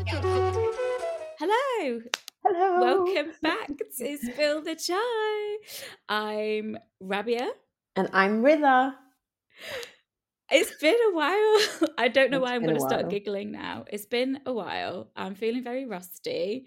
Hello. Hello. Welcome back to Spill the Chai. I'm Rabia. And I'm Ritha. It's been a while. I don't know It's why I'm been going a to start while. giggling now. It's been a while. I'm feeling very rusty.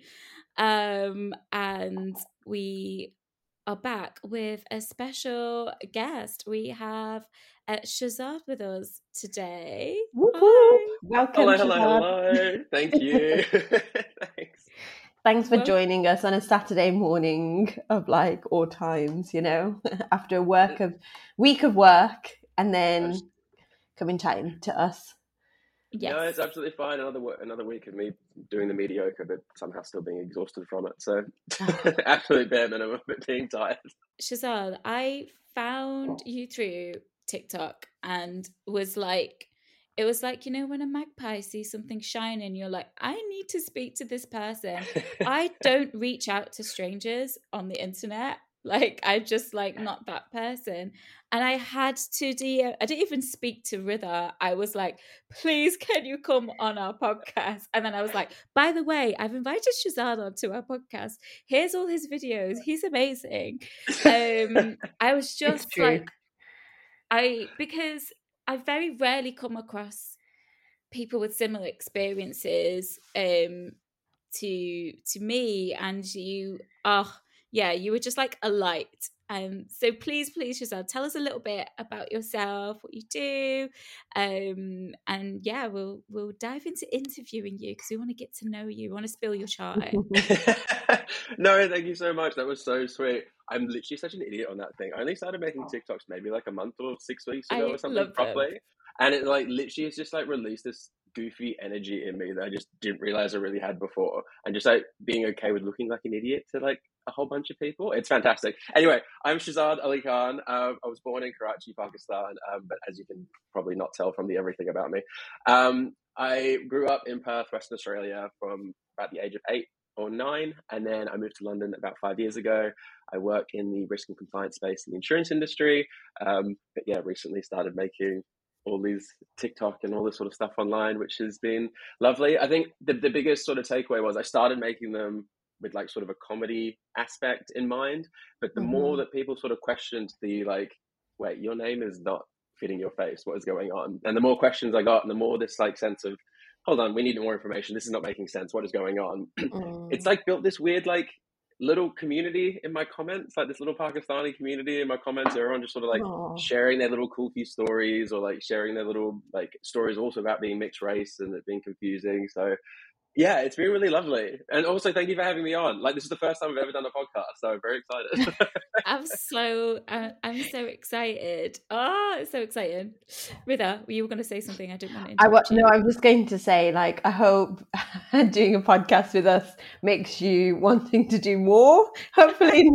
And we are back with a special guest. We have Shazad with us today. Whoop, whoop. Hi. Welcome, Shazad. Hello. Thank you. Thanks. Thanks for Well- joining us on a Saturday morning of like all times, you know, after a week of work and then coming chatting to us. Yes. No, it's absolutely fine. Another week of me doing the mediocre, but somehow still being exhausted from it. So absolute bare minimum, but being tired. Shazad, I found you through TikTok and was like, it was like, you know, when a magpie sees something shining, you're like, I need to speak to this person. I don't reach out to strangers on the internet. Like, I just like not that person. And I had to I didn't even speak to Ritha. I was like, please, can you come on our podcast? And then I was like, by the way, I've invited Shazad onto our podcast. Here's all his videos. He's amazing. I was just true. like, because I very rarely come across people with similar experiences to me, and you you were just like a light. So please Shazad, tell us a little bit about yourself, what you do, and yeah, we'll dive into interviewing you because we want to get to know you. We want to spill your chai. No, thank you so much. That was so sweet. I'm literally such an idiot on that thing. I only started making TikToks maybe like a month or 6 weeks ago I or something love them. properly. And it like literally has just like released this goofy energy in me that I just didn't realize I really had before. And just like being okay with looking like an idiot to like a whole bunch of people. It's fantastic. Anyway, I'm Shazad Ali Khan. I was born in Karachi, Pakistan, but as you can probably not tell from the everything about me. I grew up in Perth, Western Australia from about the age of 8 or 9, and then I moved to London about 5 years ago. I work in the risk and compliance space in the insurance industry, but yeah, recently started making all these TikTok and all this sort of stuff online, which has been lovely. I think the biggest sort of takeaway was I started making them with like sort of a comedy aspect in mind, but the more that people sort of questioned the like, wait, your name is not fitting your face, what is going on? And the more questions I got, and the more this like sense of, hold on, we need more information, this is not making sense, what is going on? It's like built this weird like little community in my comments, like this little Pakistani community in my comments. Everyone just sort of like sharing their little kooky stories, or like sharing their little like stories also about being mixed race and it being confusing. So yeah, it's been really lovely. And also thank you for having me on. Like, this is the first time I've ever done a podcast, so I'm very excited. I'm so excited. Oh, it's so exciting. Ritha, you were going to say something. I didn't want to interrupt you. No, I'm just going to say, like, I hope doing a podcast with us makes you wanting to do more. Hopefully,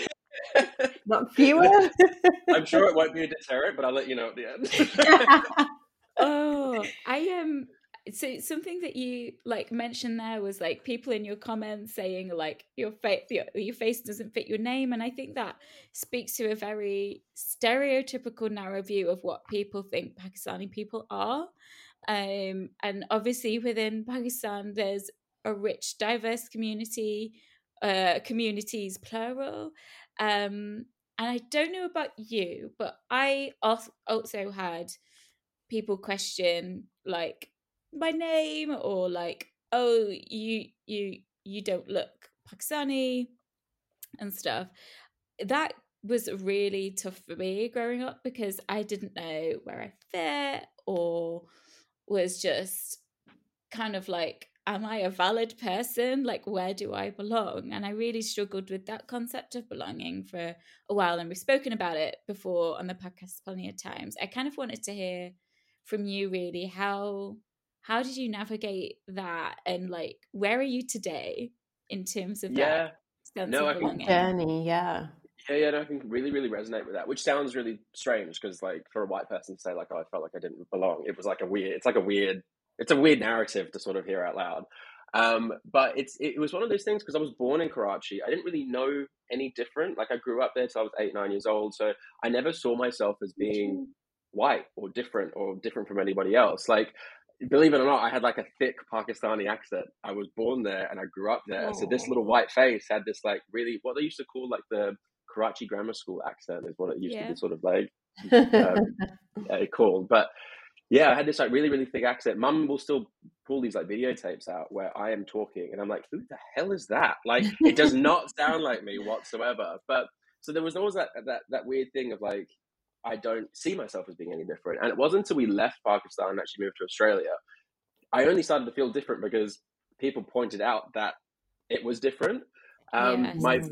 not fewer. I'm sure it won't be a deterrent, but I'll let you know at the end. Oh, I am. So something that you like mentioned there was like people in your comments saying like your face doesn't fit your name, and I think that speaks to a very stereotypical narrow view of what people think Pakistani people are. And obviously within Pakistan, there's a rich, diverse community, communities plural. And I don't know about you, but I also had people question like my name, or like, oh, you don't look Pakistani and stuff. That was really tough for me growing up because I didn't know where I fit, or was just kind of like, am I a valid person? Like, where do I belong? And I really struggled with that concept of belonging for a while. And we've spoken about it before on the podcast plenty of times. I kind of wanted to hear from you really, how did you navigate that, and like, where are you today in terms of that sense of belonging? Journey, yeah. Yeah, no, I can really, really resonate with that, which sounds really strange because, like, for a white person to say, like, oh, I felt like I didn't belong, it was like it's a weird narrative to sort of hear out loud. But it was one of those things because I was born in Karachi. I didn't really know any different. Like, I grew up there till I was 8, 9 years old. So I never saw myself as being white or different from anybody else. Like, believe it or not, I had like a thick Pakistani accent. I was born there and I grew up there. So this little Oh. white face had this like really what they used to call like the Karachi grammar school accent is what it used to Yeah. be sort of like called. But yeah, I had this like really, really thick accent. Mum will still pull these like videotapes out where I am talking and I'm like, who the hell is that? Like, it does not sound like me whatsoever. But so there was always that weird thing of like, I don't see myself as being any different. And it wasn't until we left Pakistan and actually moved to Australia, I only started to feel different because people pointed out that it was different. Yes.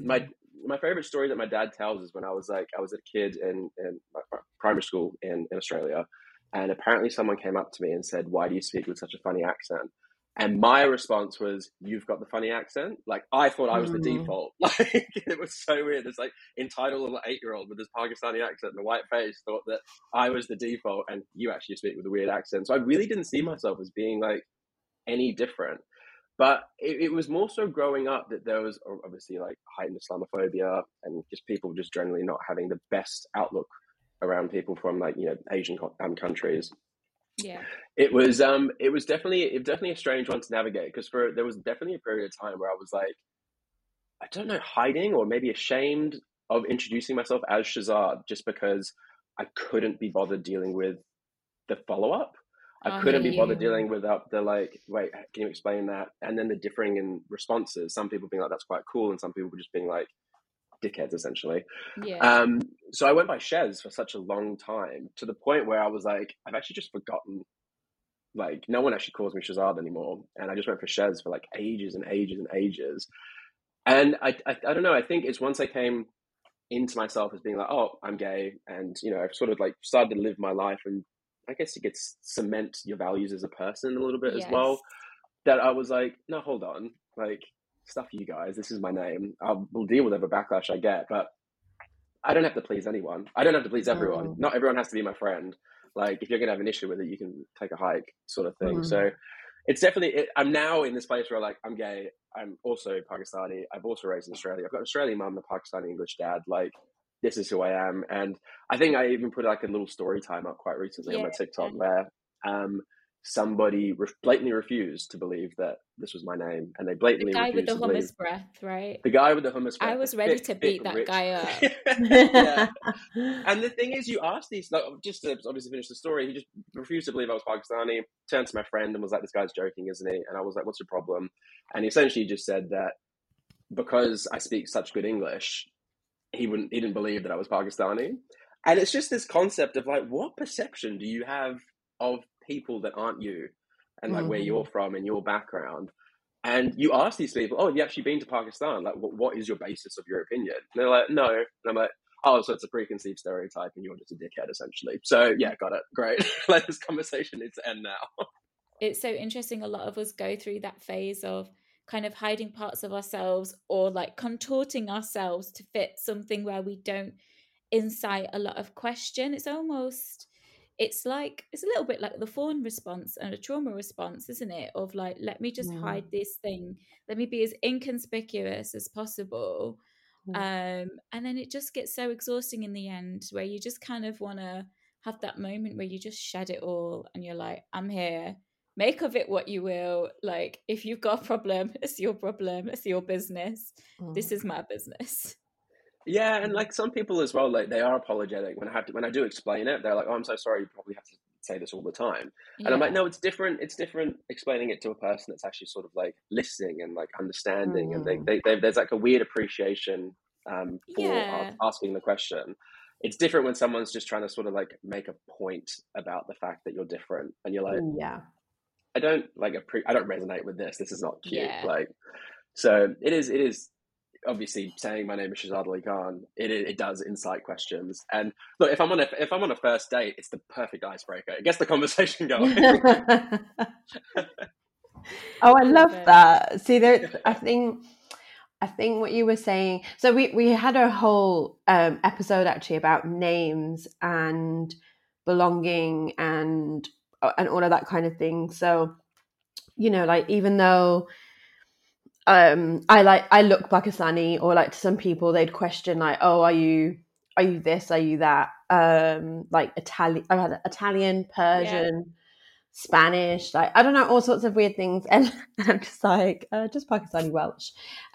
My favorite story that my dad tells is when I was a kid in primary school in Australia. And apparently someone came up to me and said, why do you speak with such a funny accent? And my response was, you've got the funny accent. Like, I thought I was the default. Like, it was so weird. It's like entitled little 8-year-old with this Pakistani accent and a white face thought that I was the default and you actually speak with a weird accent. So I really didn't see myself as being like any different. But it was more so growing up that there was obviously like heightened Islamophobia and just people just generally not having the best outlook around people from like, you know, Asian countries. Yeah. It was definitely a strange one to navigate because there was definitely a period of time where I was like, I don't know, hiding or maybe ashamed of introducing myself as Shazad just because I couldn't be bothered dealing with the follow-up. I couldn't be bothered dealing with the like, wait, can you explain that? And then the differing in responses. Some people being like, that's quite cool. And some people just being like, dickheads, essentially. Yeah. So I went by Shez for such a long time to the point where I was like, I've actually just forgotten, like, no one actually calls me Shazad anymore. And I just went for Shez for like ages and ages and ages. And I don't know, I think it's once I came into myself as being like, oh, I'm gay. And, you know, I've sort of like started to live my life and I guess you get cement your values as a person a little bit as well. That I was like, no, hold on, like, stuff you guys. This is my name. We'll deal with whatever backlash I get, but I don't have to please anyone. I don't have to please everyone. Not everyone has to be my friend. Like, if you're gonna have an issue with it, you can take a hike, sort of thing. So it's definitely. I'm now in this place where like I'm gay. I'm also Pakistani. I've also raised in Australia. I've got an Australian mum, a Pakistani English dad. Like, this is who I am. And I think I even put like a little story time up quite recently on my TikTok where somebody blatantly refused to believe that this was my name, and they blatantly the guy with refused the to hummus believe. breath, right? The guy with the hummus breath. I was ready to beat that guy up. Yeah. And the thing is, you ask these, like, just to obviously finish the story, he just refused to believe I was Pakistani, turned to my friend and was like, this guy's joking, isn't he? And I was like, what's your problem? And he essentially just said that because I speak such good English, he didn't believe that I was Pakistani. And it's just this concept of like, what perception do you have of people that aren't you and like where you're from and your background? And you ask these people, oh, have you actually been to Pakistan? Like, what is your basis of your opinion? And they're like, no. And I'm like, oh, so it's a preconceived stereotype and you're just a dickhead, essentially. So yeah, got it. Great. Like, this conversation needs to end now. It's so interesting. A lot of us go through that phase of kind of hiding parts of ourselves or like contorting ourselves to fit something where we don't incite a lot of question. It's a little bit like the fawn response and a trauma response, isn't it? Of like, let me just hide this thing. Let me be as inconspicuous as possible. And then it just gets so exhausting in the end where you just kind of want to have that moment where you just shed it all and you're like, I'm here. Make of it what you will. Like, if you've got a problem, it's your problem. It's your business. This is my business. Yeah, and like some people as well, like they are apologetic when I do explain it. They're like, "Oh, I'm so sorry. You probably have to say this all the time." And I'm like, "No, it's different. It's different explaining it to a person that's actually sort of like listening and like understanding, and there's like a weird appreciation for asking the question. It's different when someone's just trying to sort of like make a point about the fact that you're different, and you're like, I don't resonate with this. This is not cute. Like, so it is. Obviously, saying my name is Shazad Ali Khan, it does incite questions. And look, if I'm on a first date, it's the perfect icebreaker. It gets the conversation going. Oh, I love that. See, I think what you were saying. So we had a whole episode actually about names and belonging and all of that kind of thing. So, you know, like, even though I look Pakistani, or like to some people they'd question like, oh, are you this, are you that? Like Italian, Persian, Spanish, like I don't know, all sorts of weird things, and I'm just like just Pakistani Welsh,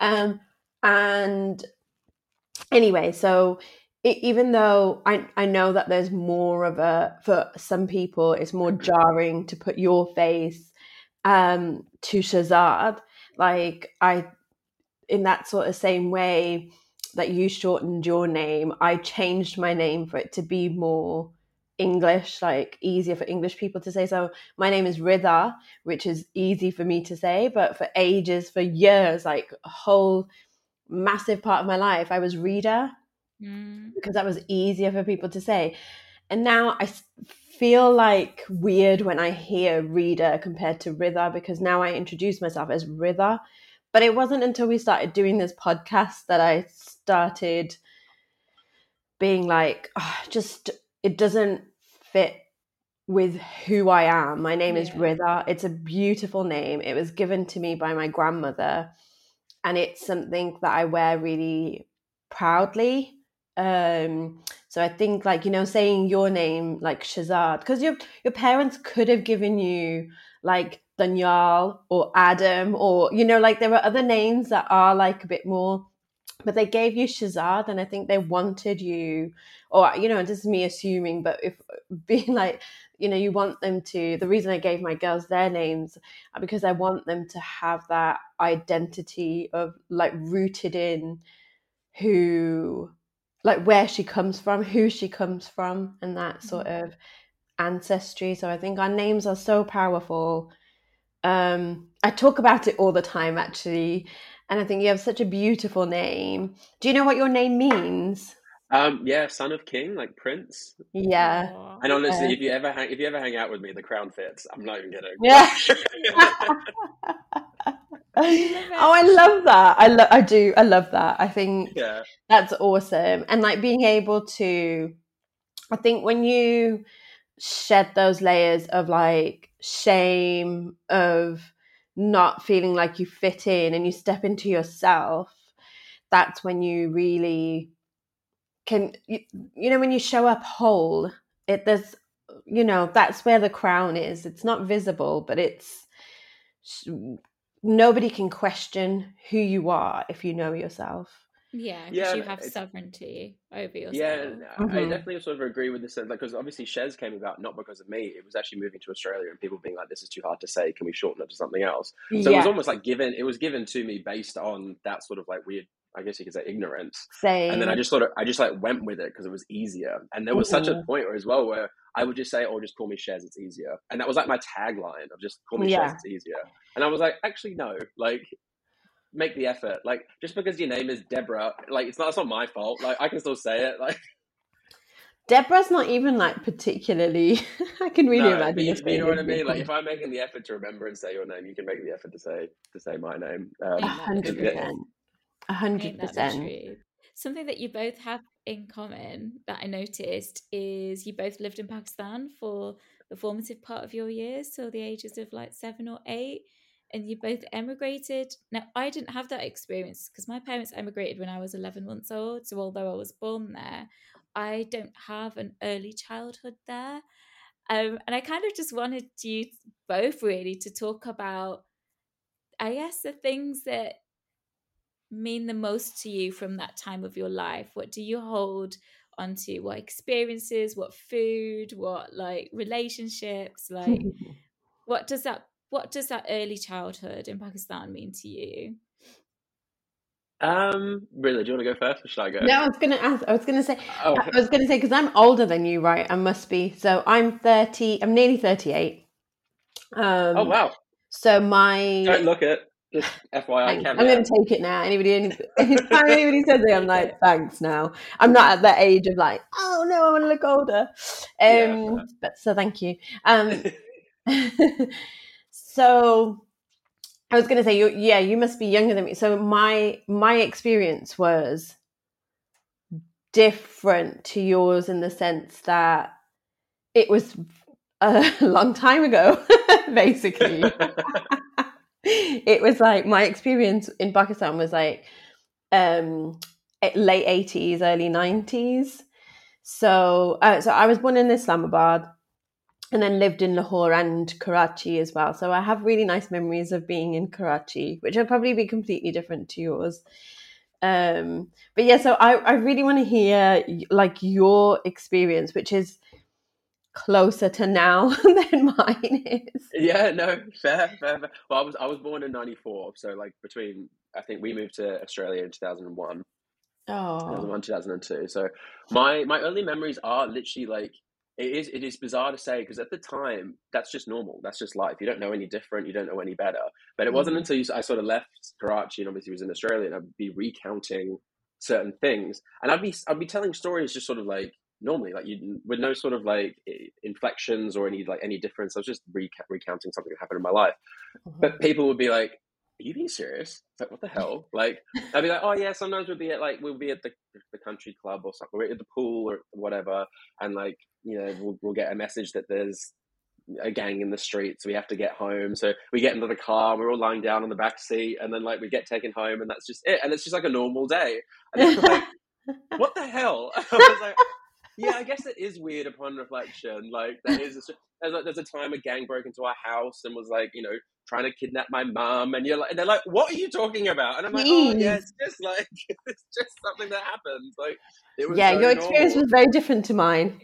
and anyway, so even though I know that there's more of for some people it's more jarring to put your face to Shazad, like in that sort of same way that you shortened your name, I changed my name for it to be more English, like easier for English people to say. So my name is Ridha, which is easy for me to say, but for ages, for years, like a whole massive part of my life, I was Rida because that was easier for people to say. And now I feel like weird when I hear Rida compared to Ridha, because now I introduce myself as Ridha. But it wasn't until we started doing this podcast that I started being like, just it doesn't fit with who I am. My name is Ridha. It's a beautiful name. It was given to me by my grandmother, and it's something that I wear really proudly. So I think, like, you know, saying your name, like Shazad, because your parents could have given you like Danyal or Adam, or, you know, like there were other names that are like a bit more, but they gave you Shazad, and I think they wanted you, or, you know, this is me assuming, but if being like, you know, you want them to, the reason I gave my girls their names because I want them to have that identity of like rooted in who, like where she comes from, who she comes from, and that sort of ancestry. So I think our names are so powerful. I talk about it all the time, actually, and I think you have such a beautiful name. Do you know what your name means? Yeah, son of king, like prince. Yeah. Aww. And honestly, if you ever hang out with me, the crown fits. I'm not even kidding. Yeah. Oh, I love that. I do. I love that. I think that's awesome. And like being able to, I think when you shed those layers of like shame, of not feeling like you fit in, and you step into yourself, that's when you really can, you know, when you show up whole, there's, you know, that's where the crown is. It's not visible, but it's, nobody can question who you are if you know yourself. Yeah, because you have sovereignty over yourself. Yeah, I definitely sort of agree with this. Like, because obviously Shez came about not because of me. It was actually moving to Australia and people being like, "This is too hard to say. Can we shorten it to something else?" So it was almost like given. It was given to me based on that sort of like weird, I guess you could say, ignorance. Same. And then I just like went with it because it was easier. And there was such a point as well where I would just say, "Oh, just call me Shez. It's easier." And that was like my tagline of just call me Shez. It's easier. And I was like, actually, no, like. Make the effort. Like, just because your name is Deborah, like it's not my fault. Like, I can still say it. Like, Deborah's not even like particularly. I can really imagine. You know what I mean? Like, if I'm making the effort to remember and say your name, you can make the effort to say my name. 100%. 100%. Something that you both have in common that I noticed is you both lived in Pakistan for the formative part of your years, so the ages of like 7 or 8. And you both emigrated. Now, I didn't have that experience because my parents emigrated when I was 11 months old. So although I was born there, I don't have an early childhood there. And I kind of just wanted you both really to talk about, I guess, the things that mean the most to you from that time of your life. What do you hold onto? What experiences, what food, what like relationships, like what does that early childhood in Pakistan mean to you? Really, do you want to go first or should I go? No, I was going to say because I'm older than you, right? I must be. So I'm 30. I'm nearly 38. Oh wow! So don't look it. Just FYI, I'm going to take it now. Anytime anybody says it, I'm like, thanks. Now I'm not at that age of like, oh no, I want to look older. But so thank you. So I was going to say, you must be younger than me. So my experience was different to yours in the sense that it was a long time ago, basically. It was like my experience in Pakistan was like late 80s, early 90s. So I was born in Islamabad. and then lived in Lahore and Karachi as well. So I have really nice memories of being in Karachi, which will probably be completely different to yours. But yeah, so I really want to hear like your experience, which is closer to now than mine is. Yeah, no, fair. Well, I was born in '94, so like I think we moved to Australia in 2001. Oh, 2001, 2002. So my early memories are literally like it is bizarre to say because at the time that's just normal. That's just life. You don't know any different. You don't know any better. But it wasn't until I sort of left Karachi and obviously was in Australia and I'd be recounting certain things and I'd be telling stories just sort of like normally like you with no sort of like inflections or any difference. I was just recounting something that happened in my life. But people would be like, "Are you being serious?" It's like, what the hell? Like, I'd be like, "Oh yeah, sometimes we'll be at the country club or something, we're at the pool or whatever, and like we'll get a message that there's a gang in the streets. So we have to get home. So we get into the car, and we're all lying down on the back seat, and then like we get taken home, and that's just it. And it's just like a normal day. And it's like, what the hell? I was like, yeah, I guess it is weird upon reflection. Like there's a time a gang broke into our house and was like, trying to kidnap my mum, and they're like, what are you talking about? And I'm like, oh yeah, it's just like it's just something that happened. Like it was your experience normal. was very different to mine.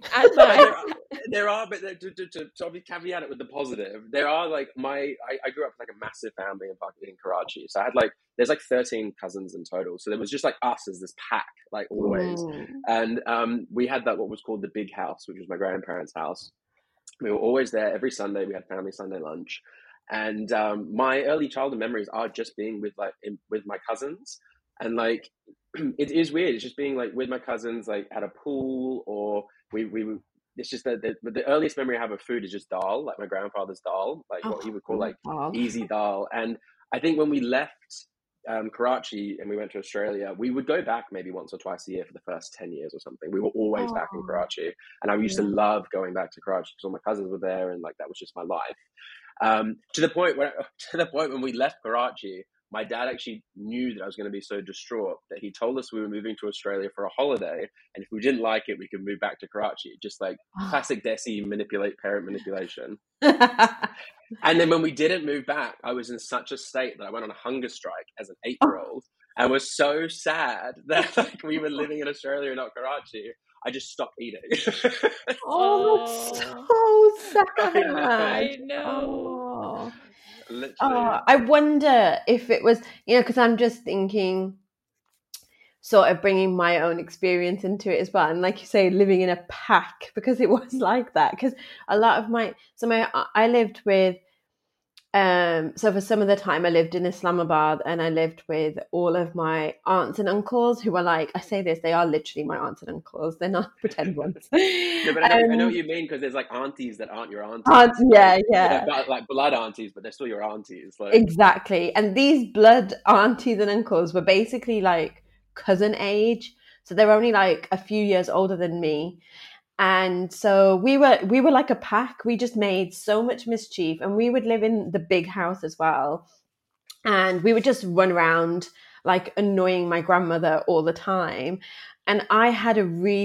There are, but to caveat it with the positive, there are like I grew up with like a massive family in Karachi, so I had there's like 13 cousins in total, so there was just like us as this pack, like always. And we had what was called the big house, which was my grandparents' house. We were always there every Sunday. We had family Sunday lunch. And my early childhood memories are just being with my cousins, and like it is weird. It's just being like with my cousins, like at a pool, or we. It's just that the earliest memory I have of food is just dal, like my grandfather's dal, like what he would call like easy dal. And I think when we left Karachi and we went to Australia, we would go back maybe once or twice a year for the first 10 years or something. We were always back in Karachi, and I used to love going back to Karachi because all my cousins were there, and like that was just my life. To the point when we left Karachi, my dad actually knew that I was going to be so distraught that he told us we were moving to Australia for a holiday, and if we didn't like it, we could move back to Karachi. Just like classic Desi parent manipulation. And then when we didn't move back, I was in such a state that I went on a hunger strike as an 8-year-old. I was so sad that like we were living in Australia and not Karachi. I just stopped eating. That's so sad. I know. Literally. I wonder if it was, because I'm just thinking, sort of bringing my own experience into it as well. And like you say, living in a pack, because it was like that. Because a lot of I lived with, so for some of the time I lived in Islamabad, and I lived with all of my aunts and uncles who are like, I say this, they are literally my aunts and uncles. They're not pretend ones. Yeah, but I know what you mean, because there's like aunties that aren't your aunties. Yeah. They're like blood aunties, but they're still your aunties. Like. Exactly. And these blood aunties and uncles were basically like cousin age. So they were only like a few years older than me. And so we were like a pack. We just made so much mischief, and we would live in the big house as well. And we would just run around like annoying my grandmother all the time. And I had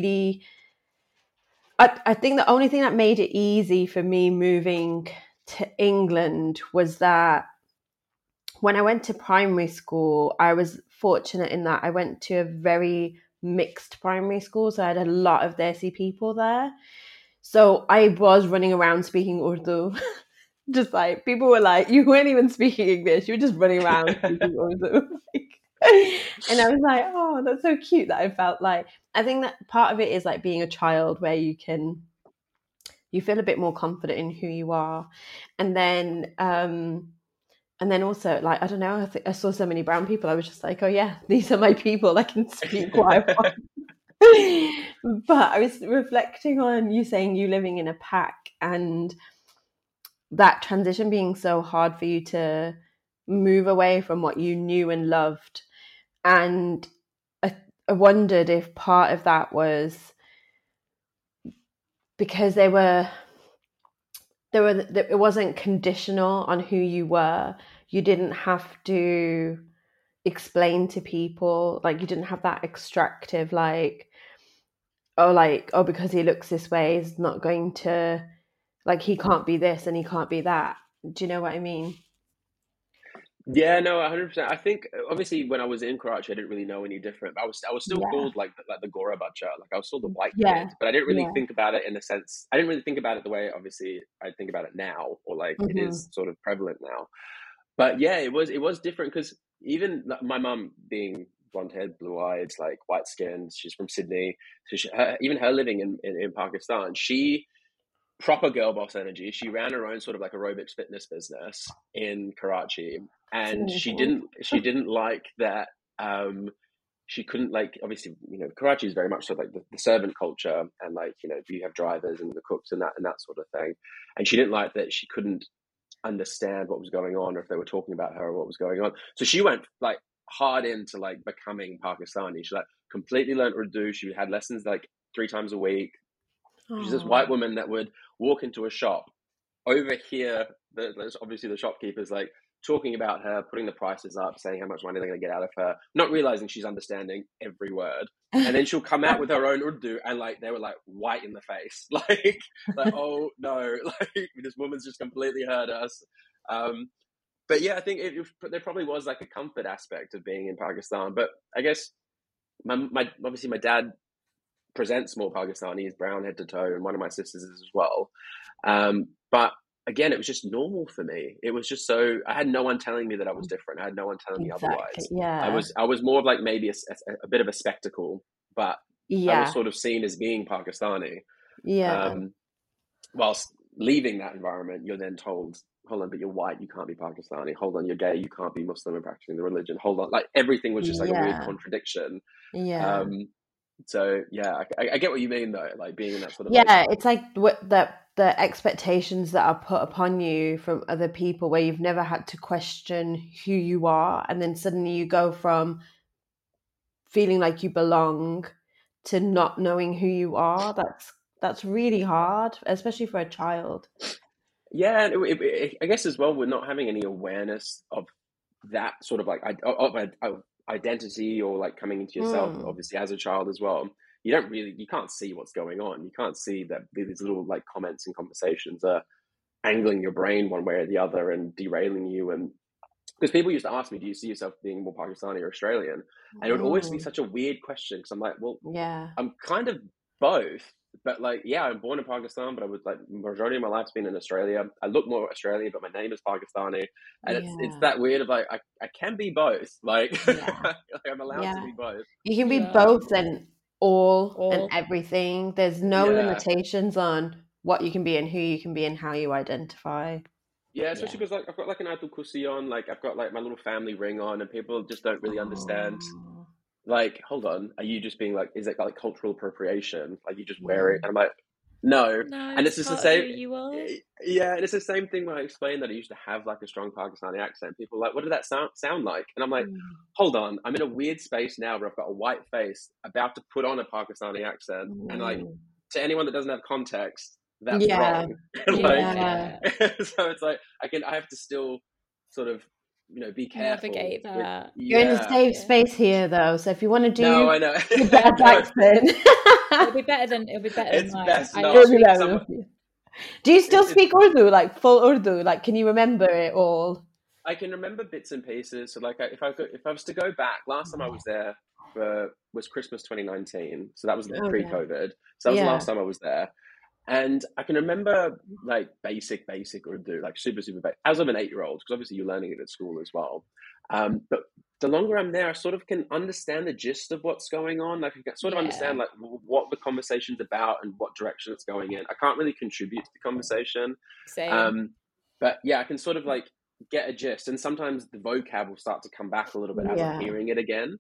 I think the only thing that made it easy for me moving to England was that when I went to primary school, I was fortunate in that I went to a very mixed primary school. So I had a lot of Desi people there. So I was running around speaking Urdu. Just like, people were like, you weren't even speaking English. You were just running around speaking Urdu. And I was like, oh, that's so cute that I felt like, I think that part of it is like being a child where you feel a bit more confident in who you are. And then also, like, I don't know, I saw so many brown people. I was just like, oh yeah, these are my people. I can speak what I want. But I was reflecting on you saying you living in a pack, and that transition being so hard for you to move away from what you knew and loved. And I wondered if part of that was because it wasn't conditional on who you were. You didn't have to explain to people, like you didn't have that extractive because he looks this way is not going to like he can't be this and he can't be that. Do you know what I mean? Yeah, no, 100%. I think obviously when I was in Karachi, I didn't really know any different. I was still Yeah, called like the Gora Bacha, like I was still the white yeah, kid, but I didn't really yeah. think about it in the sense. I didn't really think about it the way obviously I think about it now, or like it Hmm. is sort of prevalent now. But yeah, it was different because even my mum being blonde haired, blue eyed, like white skinned, she's from Sydney, so even her living in Pakistan, she proper girl boss energy. She ran her own sort of like aerobics fitness business in Karachi, It's and she amazing. didn't like that. She couldn't, like, obviously, Karachi is very much sort of like the servant culture, and like you have drivers and the cooks and that sort of thing, and she didn't like that she couldn't understand what was going on, or if they were talking about her or what was going on. So she went like hard into like becoming Pakistani. She like completely learned Urdu. She had lessons like 3 times a week. She's this white Oh. woman that would walk into a shop, overhear there's obviously the shopkeepers like talking about her, putting the prices up, saying how much money they're going to get out of her, not realizing she's understanding every word. And then she'll come out with her own Urdu, and like they were like white in the face, like oh no, like this woman's just completely heard us. But yeah, I think there probably was like a comfort aspect of being in Pakistan. But I guess my obviously my dad presents more Pakistani. He's brown head to toe, and one of my sisters is as well. But again, it was just normal for me. It was just so I had no one telling me that I was different. I had no one telling me Exactly. otherwise. I Yeah. was I was more of like maybe a bit of a spectacle, but I was Yeah. sort of seen as being Pakistani. Yeah. Um, whilst leaving that environment, you're then told, hold on, but you're white, you can't be Pakistani. Hold on, you're gay, you can't be Muslim and practicing the religion. Hold on, like everything was just like a weird Yeah. contradiction. Yeah. Um, so yeah, I get what you mean though, like being in that sort of like Yeah, it's like the expectations that are put upon you from other people where you've never had to question who you are, and then suddenly you go from feeling like you belong to not knowing who you are. That's really hard, especially for a child. yeah, and I guess as well, we're not having any awareness of that sort of like of identity or like coming into yourself. Mm. Obviously, as a child as well, you can't see what's going on. You can't see that these little like comments and conversations are angling your brain one way or the other and derailing you. And because people used to ask me, "Do you see yourself being more Pakistani or Australian?" And it would always be Mm. such a weird question because I'm like, well, Yeah. I'm kind of both. But like, yeah, I'm born in Pakistan, but I was like majority of my life's been in Australia. I look more Australian, but my name is Pakistani, and it's Yeah. that weird of like I can be both. Like, Yeah. like I'm allowed to Yeah. be both. You can be You are both and all and all. everything. There's no Yeah, limitations on what you can be and who you can be and how you identify. yeah, especially Yeah. because like I've got like an Atul Kusi on, like I've got like my little family ring on, and people just don't really understand. Oh, Like, hold on, are you just being like, is it like cultural appropriation? Like you just wear it, yeah. and I'm like, no. No, And it's it's just the part of who same. you are. Yeah, and it's the same thing when I explained that I used to have like a strong Pakistani accent. People are like, what did that sound like? And I'm like, Mm. hold on, I'm in a weird space now where I've got a white face about to put on a Pakistani accent, and like Mm. to anyone that doesn't have context, that's Yeah. wrong. Like, Yeah. Yeah. so it's like I have to still sort of be careful Navigate with that. You're in a yeah. safe Yeah. space here, though. So if you want to No, do I know. your dad's No, accent, It'll be better than it's mine. best I not. it'll be literally Some better. Do you still it's speak Urdu, like full Urdu? Like, can you remember it all? I can remember bits and pieces. So like if I was to go back, last time I was there was Christmas 2019. So that was Okay. pre-COVID. So that was the Yeah. last time I was there. And I can remember like basic Urdu, like super basic, as of an 8-year-old, because obviously you're learning it at school as well. But the longer I'm there, I sort of can understand the gist of what's going on. Like I can sort of yeah. understand like what the conversation's about and what direction it's going in. I can't really contribute to the conversation. Same. But yeah, I can sort of like get a gist, and sometimes the vocab will start to come back a little bit as I'm Yeah. hearing it again.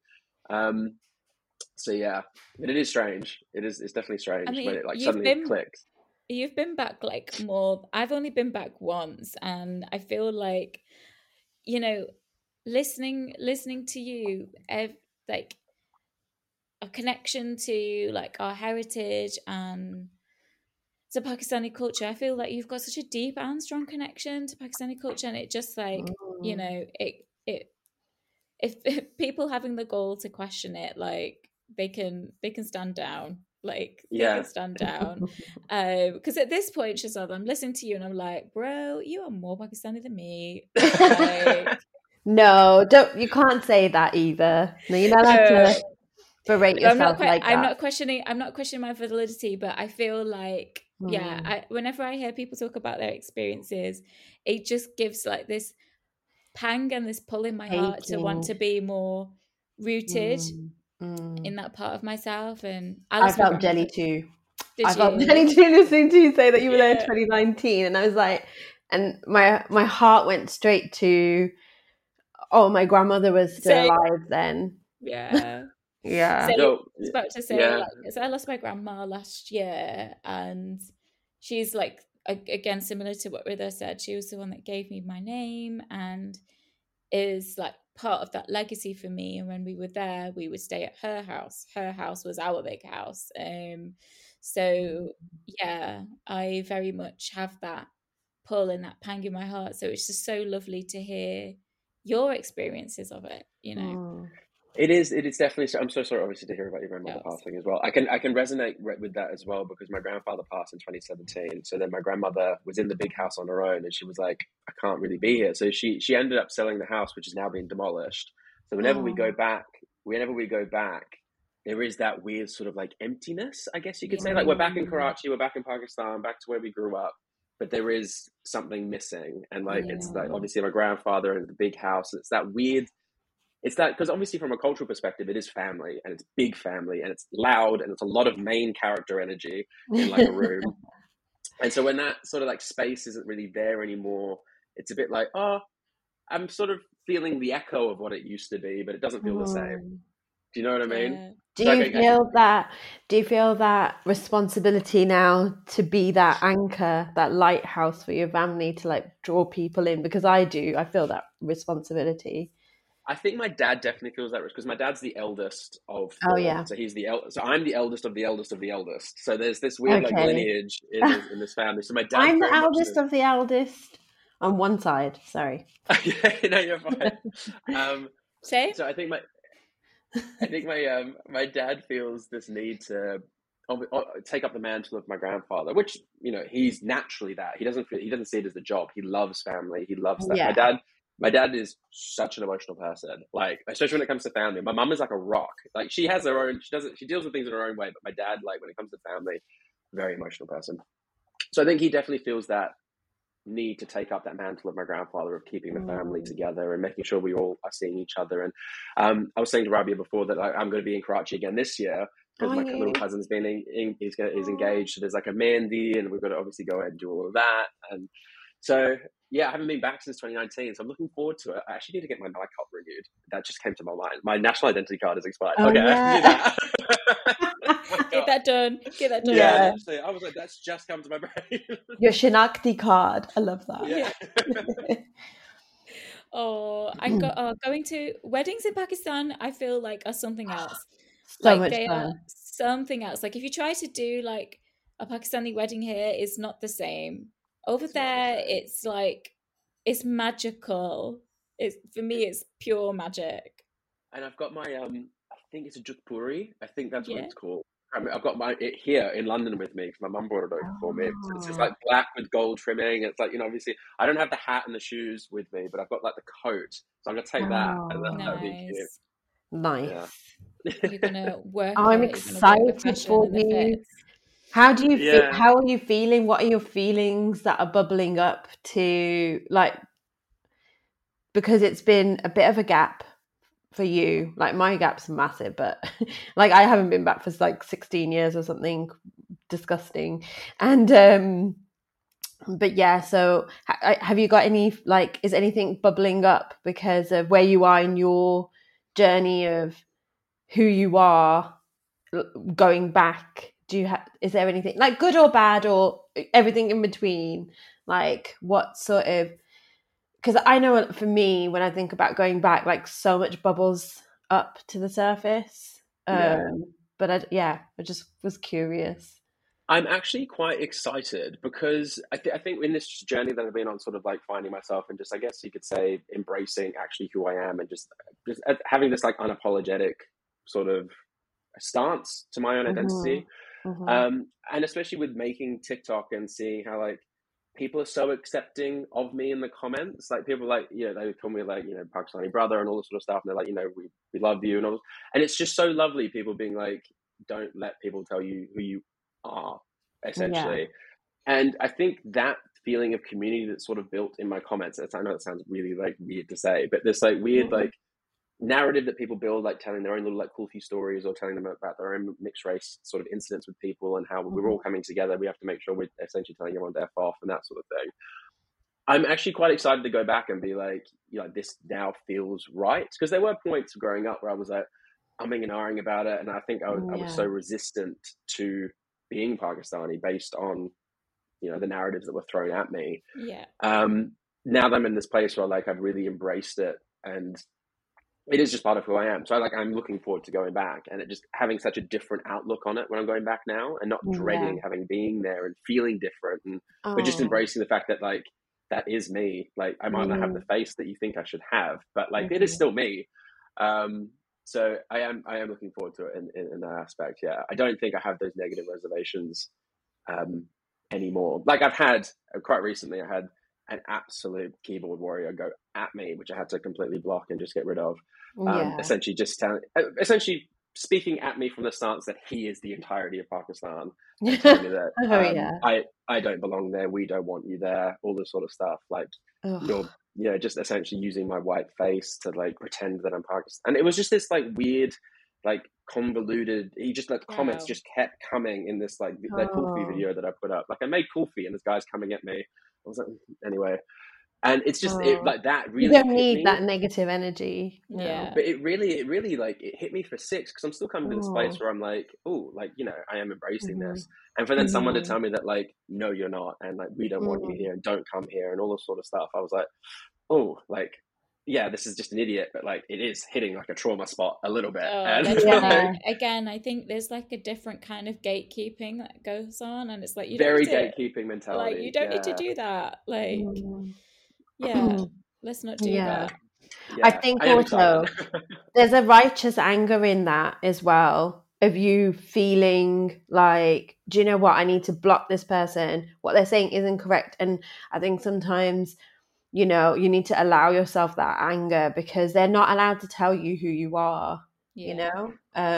So yeah, but it is strange. It's definitely strange I when mean, it like suddenly clicks. you've been back like more. I've only been back once, and I feel like, listening to you, like a connection to like our heritage and to Pakistani culture. I feel like you've got such a deep and strong connection to Pakistani culture, and it just like Mm. it if people having the goal to question it, like they can stand down. Like, Yeah. take a stand down. Because at this point, Shahzad, I'm listening to you and I'm like, bro, you are more Pakistani than me. Like, No, you can't say that either. No, you're not allowed to berate yourself like that. I'm not questioning my validity, but I feel like, whenever I hear people talk about their experiences, it just gives like this pang and this pull in my heart to want to be more rooted in that part of myself. And I felt jelly too. I felt jelly too listening to you say that you were there in 2019, and I was like, and my heart went straight to, oh, my grandmother was still alive then. Yeah. Yeah. So I was about to say, like, so I lost my grandma last year, and she's like, again, similar to what Rida said, she was the one that gave me my name and is like part of that legacy for me. And when we were there, we would stay at her house. Her house was our big house. So yeah, I very much have that pull and that pang in my heart. So it's just so lovely to hear your experiences of it, you know. It is definitely. I'm so sorry, obviously, to hear about your grandmother passing as well. I can resonate with that as well, because my grandfather passed in 2017. So then my grandmother was in the big house on her own, and she was like, I can't really be here. So she ended up selling the house, which is now being demolished. So whenever we go back, there is that weird sort of like emptiness, I guess you could say. Like, we're back in Karachi, we're back in Pakistan, back to where we grew up, but there is something missing. And like, it's like, obviously my grandfather and the big house, it's that weird. It's that, because obviously from a cultural perspective, it is family, and it's big family, and it's loud, and it's a lot of main character energy in like a room. And so when that sort of like space isn't really there anymore, it's a bit like, oh, I'm sort of feeling the echo of what it used to be, but it doesn't feel the same. Do you know what I mean? Do you feel that responsibility now to be that anchor, that lighthouse for your family, to like draw people in? Because I feel that responsibility. I think my dad definitely feels that, because my dad's the eldest of four. Oh, yeah. So he's so I'm the eldest of the eldest of the eldest. So there's this weird like lineage in this family. So my dad. I'm the eldest of the eldest on one side. Sorry. No, you're fine. So I think my dad feels this need to take up the mantle of my grandfather, which, you know, he's naturally that. He doesn't see it as a job. He loves family. He loves that. Yeah. My dad is such an emotional person, like, especially when it comes to family. My mum is like a rock. Like, she has her own, she deals with things in her own way. But my dad, like, when it comes to family, very emotional person. So I think he definitely feels that need to take up that mantle of my grandfather of keeping the family together and making sure we all are seeing each other. And I was saying to Rabia before that I'm going to be in Karachi again this year, because my little cousin's he's engaged. So there's like a mehndi, and we've got to obviously go ahead and do all of that. And so, yeah, I haven't been back since 2019, so I'm looking forward to it. I actually need to get my NICOP renewed. That just came to my mind. My national identity card is expired. I have to do that. Get that done. Yeah, literally. I was like, that's just come to my brain. Your Shinakti card. I love that. Yeah. Going to weddings in Pakistan, I feel like are something else. Much fun. Are something else. Like, if you try to do like a Pakistani wedding here, it's not the same. Over there, it's like, it's magical. For me, it's pure magic. And I've got my I think it's a Jutpuri. I think that's what it's called. I've got it here in London with me, because my mum brought it over for me. It's just like black with gold trimming. It's like, you know, obviously I don't have the hat and the shoes with me, but I've got like the coat, so I'm gonna take that. And that'll be cute. Nice. Yeah. You're gonna work. I'm excited for you. How do you feel? How are you feeling? What are your feelings that are bubbling up to, like, because it's been a bit of a gap for you. Like, my gap's massive, but like, I haven't been back for like 16 years or something disgusting. And but yeah, so have you got any, like, is anything bubbling up because of where you are in your journey of who you are going back? Is there anything, like, good or bad or everything in between? Like, what sort of, because I know for me, when I think about going back, like, so much bubbles up to the surface. But I just was curious. I'm actually quite excited, because I think in this journey that I've been on, sort of like finding myself and just, I guess you could say, embracing actually who I am, and just having this like unapologetic sort of stance to my own identity. And especially with making TikTok and seeing how like people are so accepting of me in the comments. Like people like, you know, they would call me like, you know, Pakistani brother and all this sort of stuff. And they're like, you know, we love you and all. And it's just so lovely. People being like, don't let people tell you who you are, essentially. And I think that feeling of community that's sort of built in my comments, I know it sounds really like weird to say, but this like weird like narrative that people build, like telling their own little like cool few stories or telling them about their own mixed race sort of incidents with people and how we're all coming together. We have to make sure we're essentially telling everyone to F off and that sort of thing. I'm actually quite excited to go back and be like, you know, this now feels right. Because there were points growing up where I was like, umming and ahhing about it. And I think I was so resistant to being Pakistani based on, you know, the narratives that were thrown at me. Yeah. Now that I'm in this place where like I've really embraced it and it is just part of who I am. So I'm looking forward to going back and it just having such a different outlook on it when I'm going back now and not dreading having being there and feeling different but just embracing the fact that like that is me. Like I might not have the face that you think I should have, but like it is still me. So I am looking forward to it in that aspect. Yeah. I don't think I have those negative reservations anymore. Like I've had quite recently, I had an absolute keyboard warrior go at me, which I had to completely block and just get rid of. Essentially speaking at me from the stance that he is the entirety of Pakistan and telling me that I don't belong there, we don't want you there, all this sort of stuff. Like you're, you know, just essentially using my white face to like pretend that I'm Pakistan. And it was just this like weird, like convoluted, he just like comments just kept coming in this like that Kulfi video that I put up. Like I made Kulfi and this guy's coming at me. I was like, anyway, and it's just like that really. You don't need that negative energy. Yeah, but it really like it hit me for six because I'm still coming to this place where I'm like, oh, like you know, I am embracing this, and for then someone to tell me that like, no, you're not, and like we don't want you here, and don't come here, and all this sort of stuff. I was like, oh, like. Yeah, this is just an idiot, but like it is hitting like a trauma spot a little bit. Again, I think there's like a different kind of gatekeeping that goes on, and it's like you very don't gatekeeping mentality. Like you don't need to do that. Like, let's not do that. Yeah. I think also there's a righteous anger in that as well. Of you feeling like, do you know what? I need to block this person. What they're saying isn't correct, and I think sometimes. You know, you need to allow yourself that anger because they're not allowed to tell you who you are, you know?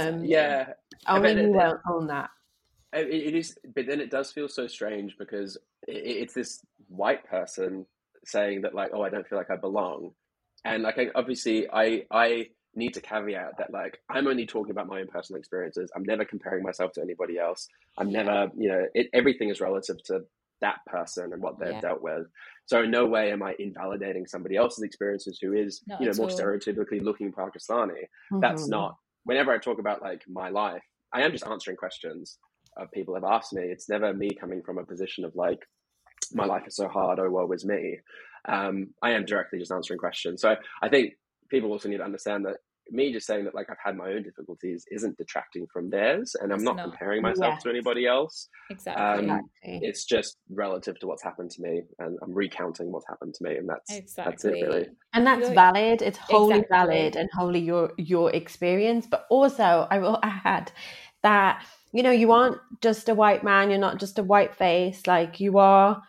Only you won't own that. It is, but then it does feel so strange because it's this white person saying that like, oh, I don't feel like I belong. And like, obviously I need to caveat that like, I'm only talking about my own personal experiences. I'm never comparing myself to anybody else. I'm never, you know, everything is relative to that person and what they've dealt with. So in no way am I invalidating somebody else's experiences who is, you know, more stereotypically looking Pakistani. That's not, whenever I talk about like my life, I am just answering questions people have asked me. It's never me coming from a position of like, my life is so hard, oh, woe is me. I am directly just answering questions. So I think people also need to understand that me just saying that like I've had my own difficulties isn't detracting from theirs, and I'm not comparing myself to anybody else. Exactly. It's just relative to what's happened to me, and I'm recounting what's happened to me, and that's it really. And that's valid. It's wholly valid and wholly your experience. But also, I will add that you know you aren't just a white man. You're not just a white face. Like you are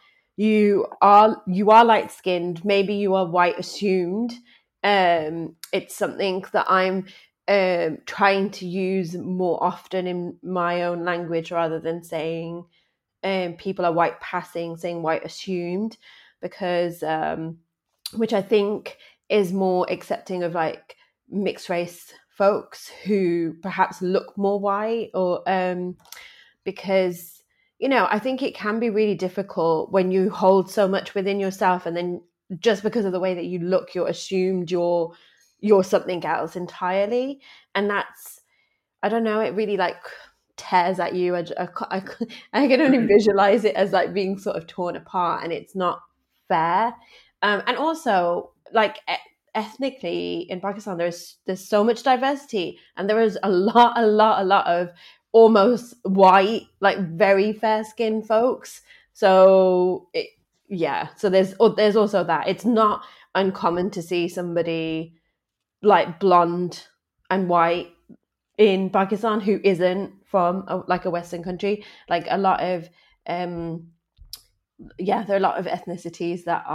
light skinned. Maybe you are white assumed. It's something that I'm trying to use more often in my own language rather than saying people are white passing, saying white assumed, because which I think is more accepting of like mixed race folks who perhaps look more white or because you know I think it can be really difficult when you hold so much within yourself and then just because of the way that you look, you're assumed you're something else entirely. And that's, I don't know, it really like tears at you. I can only visualize it as like being sort of torn apart, and it's not fair. And also like ethnically in Pakistan, there's so much diversity, and there is a lot of almost white, like very fair skinned folks. So so there's also that. It's not uncommon to see somebody like blonde and white in Pakistan who isn't from like a Western country. Like a lot of there are a lot of ethnicities that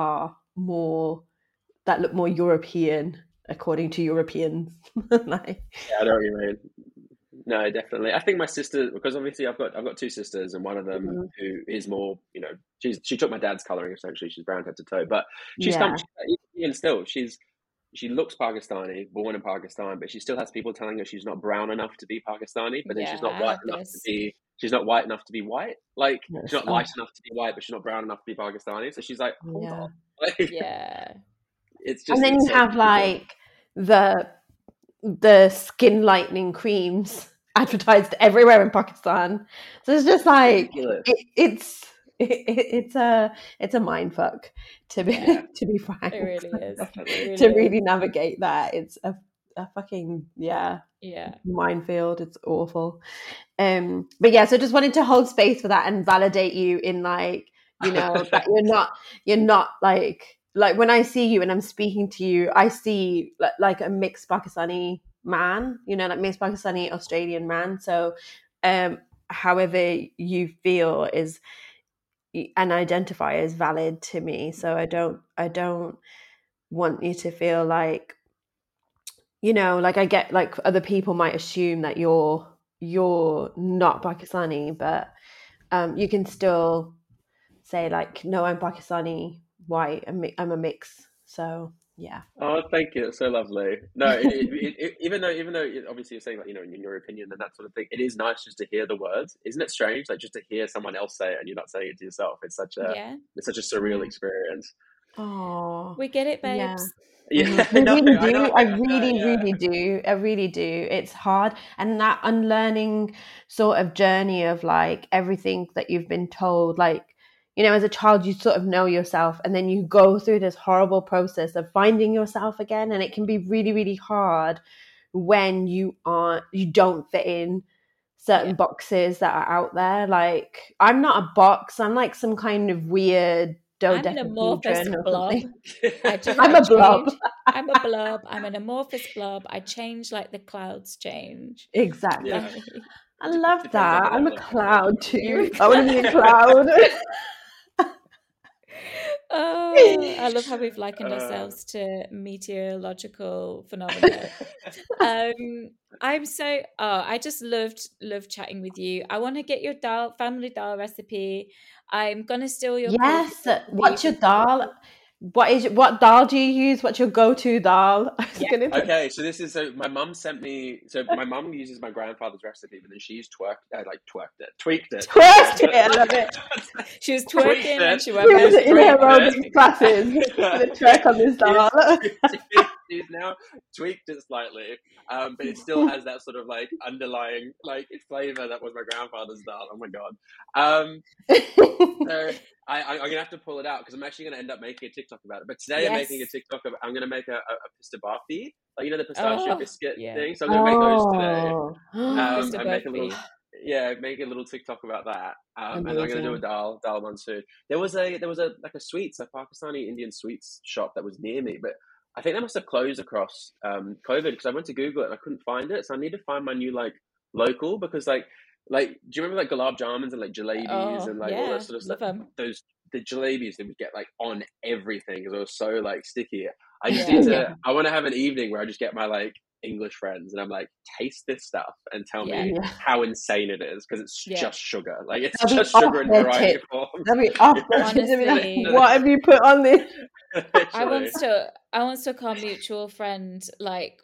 look more European according to Europeans. Like, I know what you mean. No, definitely. I think my sister, because obviously I've got two sisters, and one of them who is more, she took my dad's colouring essentially. She's brown head to toe, but even still, she looks Pakistani, born in Pakistan, but she still has people telling her she's not brown enough to be Pakistani, but then she's not white enough to be. She's not white enough to be white. Like she's not light enough to be white, but she's not brown enough to be Pakistani. So she's like, hold on. Like, it's just. And then you have like the skin lightening creams advertised everywhere in Pakistan. So it's just like it's a mind fuck to be frank. It really is. To really navigate that, it's a fucking minefield. It's awful. But yeah, so just wanted to hold space for that and validate you in like, that you're not like when I see you and I'm speaking to you, I see like a mixed Pakistani man, like mixed Pakistani Australian man. So however you feel is and identify as valid to me. So I don't want you to feel like, like I get like other people might assume that you're not Pakistani, but you can still say like, no, I'm Pakistani, white, I'm a mix. So yeah. Oh, thank you. That's so lovely. No, even though obviously you're saying like, in your opinion and that sort of thing, it is nice just to hear the words. Isn't it strange? Like just to hear someone else say it and you're not saying it to yourself. It's such a surreal experience. Oh, we get it, babes. Yeah. I really do. It's hard, and that unlearning sort of journey of like everything that you've been told, like, as a child you sort of know yourself, and then you go through this horrible process of finding yourself again, and it can be really, really hard when you don't fit in certain boxes that are out there. Like, I'm not a box, I'm like some kind of weird I'm an amorphous blob. I'm a blob. I'm a blob. I'm an amorphous blob. I change like the clouds change. Exactly. Yeah. I love that. I'm a cloud too. I want to be a cloud. Oh, I love how we've likened ourselves to meteorological phenomena. I just loved chatting with you. I want to get your family dal recipe. I'm gonna steal your What's your dal? What dal do you use? What's your go-to dal? Okay, so this is my mum sent me. So my mum uses my grandfather's recipe, but then she's tweaked it. I love it. She was twerking and she went in her aerobics classes. The twerk on this dal. She's now tweaked it slightly, but it still has that sort of like underlying like flavor that was my grandfather's dal. Oh my god! So I'm gonna have to pull it out because I'm actually gonna end up making a TikTok about it. But today I'm making a TikTok of I'm gonna make a pista barfi, like the pistachio biscuit thing. So I'm gonna make those today. Make a little TikTok about that. And I'm gonna do a dal mansur. There was a like a sweets, a Pakistani Indian sweets shop that was near me, but I think they must have closed across COVID because I went to Google it and I couldn't find it. So I need to find my new like local because like do you remember like gulab jamans and like jalebis and like all that sort of stuff? The jalebis that would get like on everything because it was so like sticky. I just need to. I want to have an evening where I just get my like English friends and I'm like, taste this stuff and tell me how insane it is because it's just sugar. Like it's just sugar in variety form. That'd be off the what have you put on this? I once took our mutual friend, like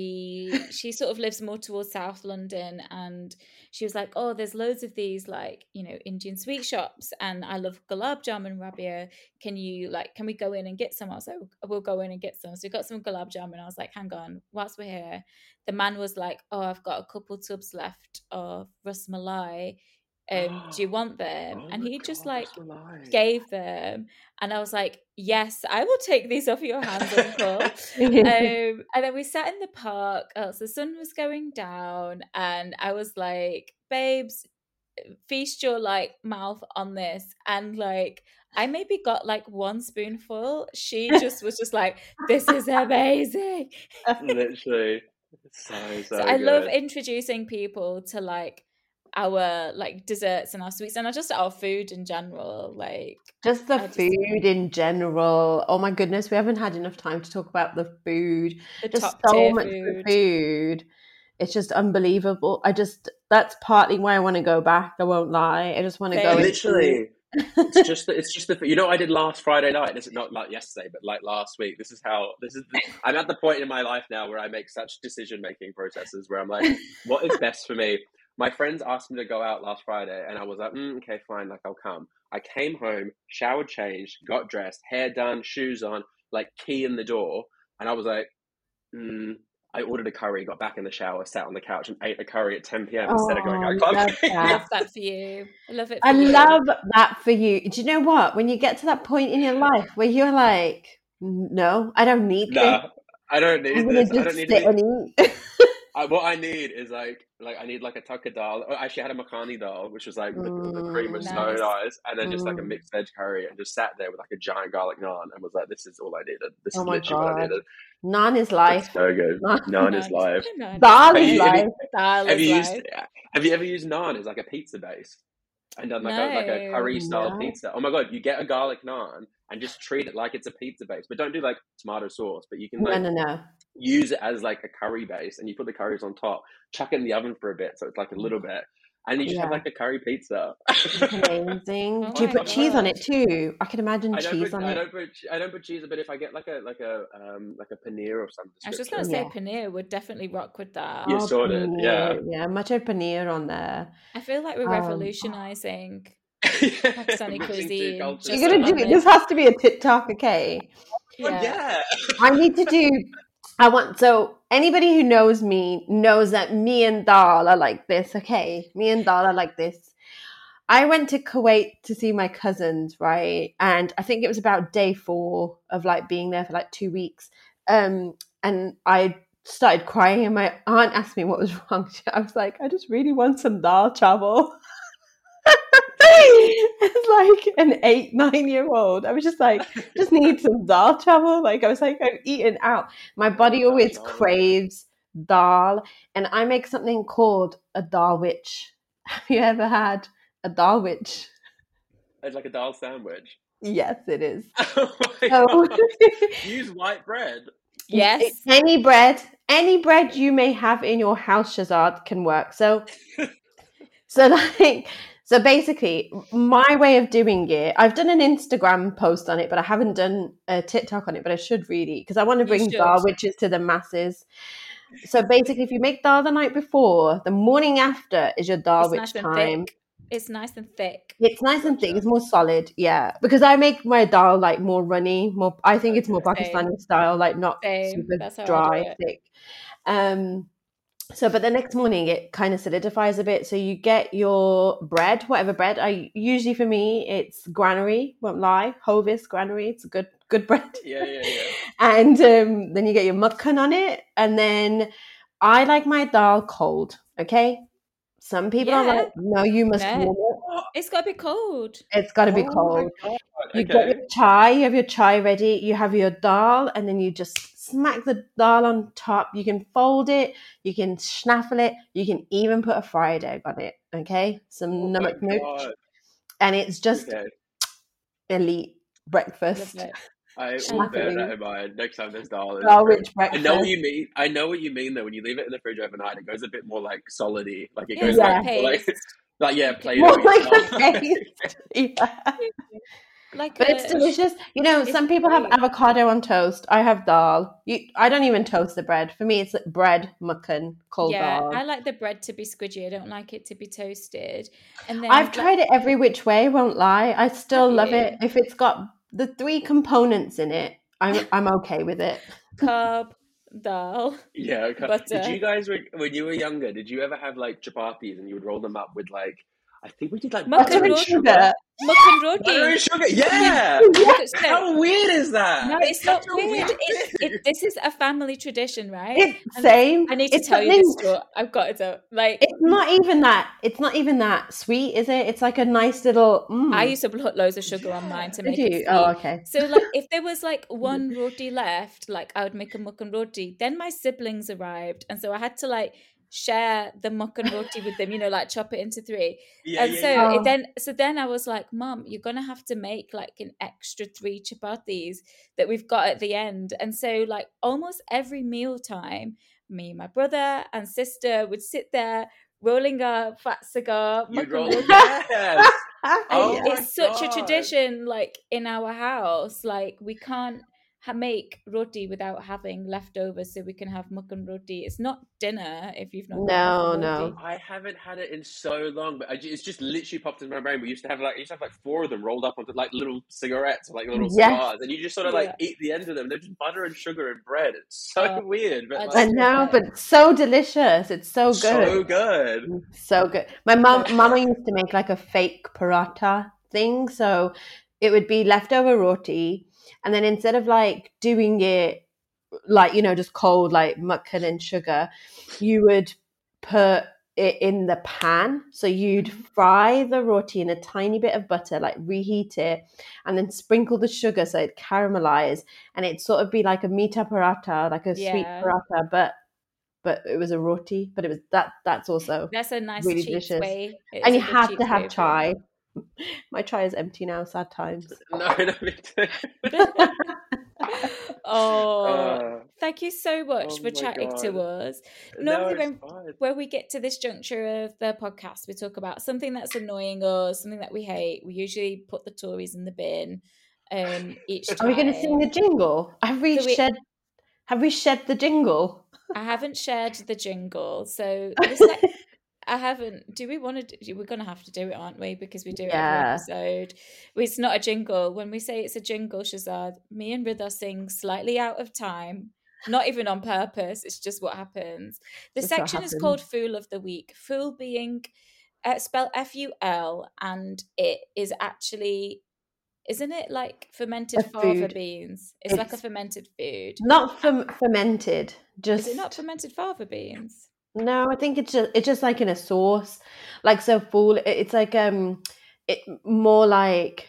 she sort of lives more towards South London, and she was like, oh, there's loads of these like, Indian sweet shops and I love gulab jamun, Rabia. Can we go in and get some? I was like, we'll go in and get some. So we got some gulab jamun. I was like, hang on, whilst we're here. The man was like, oh, I've got a couple tubs left of ras malai. Do you want them? And he just like gave them, and I was like, yes, I will take these off your hands, uncle. And then we sat in the park. The sun was going down, and I was like, babes, feast your like mouth on this. And like I maybe got like one spoonful. She just was just like, this is amazing. Literally. So I love introducing people to like our like desserts and our sweets and just our food in general. Like just the food in general. Oh my goodness, we haven't had enough time to talk about the food. Just so much food. It's just unbelievable. That's partly why I want to go back. I won't lie. I just want to go. Literally, it's just the you know what I did last Friday night. This is not like yesterday, but like last week. I'm at the point in my life now where I make such decision making processes where I'm like, what is best for me? My friends asked me to go out last Friday, and I was like, okay, fine, like I'll come. I came home, showered, changed, got dressed, hair done, shoes on, like key in the door, and I was like, I ordered a curry, got back in the shower, sat on the couch and ate a curry at 10 p.m. instead of going out clubbing. I love that for you. I love it. I love that for you. Do you know what? When you get to that point in your life where you're like, no, I don't need this. I don't need this. I don't need to. What I need is like I need like a tucker dal. Actually, I had a makhani dal, which was like the cream with stone eyes, and then just like a mixed veg curry, and just sat there with like a giant garlic naan, and was like, "This is all I needed. This is literally what I needed." Naan is life. It's so good. Naan is life. Dal is life. Have you ever used naan as like a pizza base and done like a curry style pizza? Oh my god! You get a garlic naan and just treat it like it's a pizza base, but don't do like tomato sauce. But you can use it as like a curry base, and you put the curries on top, chuck it in the oven for a bit, so it's like a little bit, and you just have like a curry pizza. Amazing. Do you put cheese on it too? I can imagine cheese on it. I don't put cheese, but if I get like a paneer or something. I was just gonna say paneer would definitely rock with that. You sorted, yeah, much of paneer on there. I feel like we're revolutionizing Pakistani cuisine. You're gonna do it. This has to be a TikTok, okay? Yeah. I need to do. So anybody who knows me knows that me and Dal are like this, okay? Me and Dal are like this. I went to Kuwait to see my cousins, right? And I think it was about day 4 of like being there for like 2 weeks. And I started crying, and my aunt asked me what was wrong. I was like, I just really want some dal chawal. It's like an 8-9-year-old. I was just like, just need some dal chawal. Like I was like, I'm eating out. My body always craves dal, and I make something called a dal witch. Have you ever had a dal witch? It's like a dal sandwich. Yes, it is. Oh my God. Use white bread. Yes. Any bread you may have in your house, Shazad, can work. So basically, my way of doing it, I've done an Instagram post on it, but I haven't done a TikTok on it, but I should really, because I want to bring dal witches to the masses. So basically, if you make dal the night before, the morning after is your dal witch time. It's nice and thick. It's nice and thick. It's more solid, yeah. Because I make my dal like more runny, I think it's more Pakistani style, like not super dry, thick. So, but the next morning it kind of solidifies a bit. So you get your bread, whatever bread. Usually for me it's granary. Won't lie, Hovis granary. It's a good bread. Yeah. And then you get your mukkan on it, and then I like my dal cold. Okay. Some people are like, no, you must warm it. It's got to be cold. It's got to be cold. You get your chai. You have your chai ready. You have your dal, and then you just smack the dal on top. You can fold it. You can schnaffle it. You can even put a fried egg on it. Okay, some namak mooch, and it's just elite breakfast. I will bear that in mind next time there's dal. Rich breakfast. I know what you mean. I know what you mean though. When you leave it in the fridge overnight, it goes a bit more like solidy. Like it goes like Play-Doh. More like a paste. But it's delicious. You know, some people have avocado on toast. I have dal. I don't even toast the bread. For me, it's bread, mukkan, cold dal. I like the bread to be squidgy. I don't like it to be toasted. And then I've tried it every which way. Won't lie. I still love it if it's got the 3 components in it. I'm okay with it. Carb, dal, butter. Did you guys, when you were younger, did you ever have like chapatis and you would roll them up with like, I think we did like butter and sugar. Mukkan roti. Butter and sugar, yeah. How weird is that? No, it's not weird. This is a family tradition, right? It's same. I need to tell you this story. I've got it out. Like, it's not even that sweet, is it? It's like a nice little. I used to put loads of sugar on mine to make it sweet. Oh, okay. So, like, if there was like one roti left, like I would make a mukkan roti. Then my siblings arrived, and so I had to like share the mukkan roti with them, like chop it into 3. Yeah, And yeah, so yeah. then I was like, Mum, you're gonna have to make like an extra 3 chapatis that we've got at the end. And so like almost every meal time, me, my brother and sister would sit there rolling up fat cigar, You'd mukkan roll. roti. Yes. And Oh my it's such a God. tradition, like in our house, like we can't make roti without having leftovers, so we can have mukkan roti. It's not dinner if you've not got mukkan roti. I haven't had it in so long, but it's just literally popped in my brain. We used to have like 4 of them rolled up onto like little cigarettes, like little cigars, and you just sort of like eat the end of them. They're just butter and sugar and bread. It's so weird, but I know, but so delicious. It's so good. So good. So good. My mama used to make like a fake paratha thing, so it would be leftover roti, and then instead of like doing it like just cold like mukkan and sugar, you would put it in the pan. So you'd fry the roti in a tiny bit of butter, like reheat it, and then sprinkle the sugar so it caramelized, and it'd sort of be like a meeta paratha, like a sweet paratha, but it was a roti. But it was that's also that's a nice really cheap delicious way. And you have to have chai. My chai is empty now, sad times. No, me too. Thank you so much for chatting to us. Normally when we get to this juncture of the podcast, we talk about something that's annoying us, something that we hate. We usually put the Tories in the bin each time. Are we going to sing the jingle? Have we shed the jingle? I haven't shared the jingle, so I haven't. Do we want to? We're going to have to do it, aren't we? Because we do it every episode. It's not a jingle. When we say it's a jingle, Shazad, me and Rida sing slightly out of time, not even on purpose. It's just what happens. The section is called Fool of the Week. Fool being spelled F-U-L, and it is actually, isn't it like fermented fava beans? It's like a fermented food. Not fermented. Just is it not fermented fava beans? No, I think it's just like in a sauce. Like so fool, it's like it more like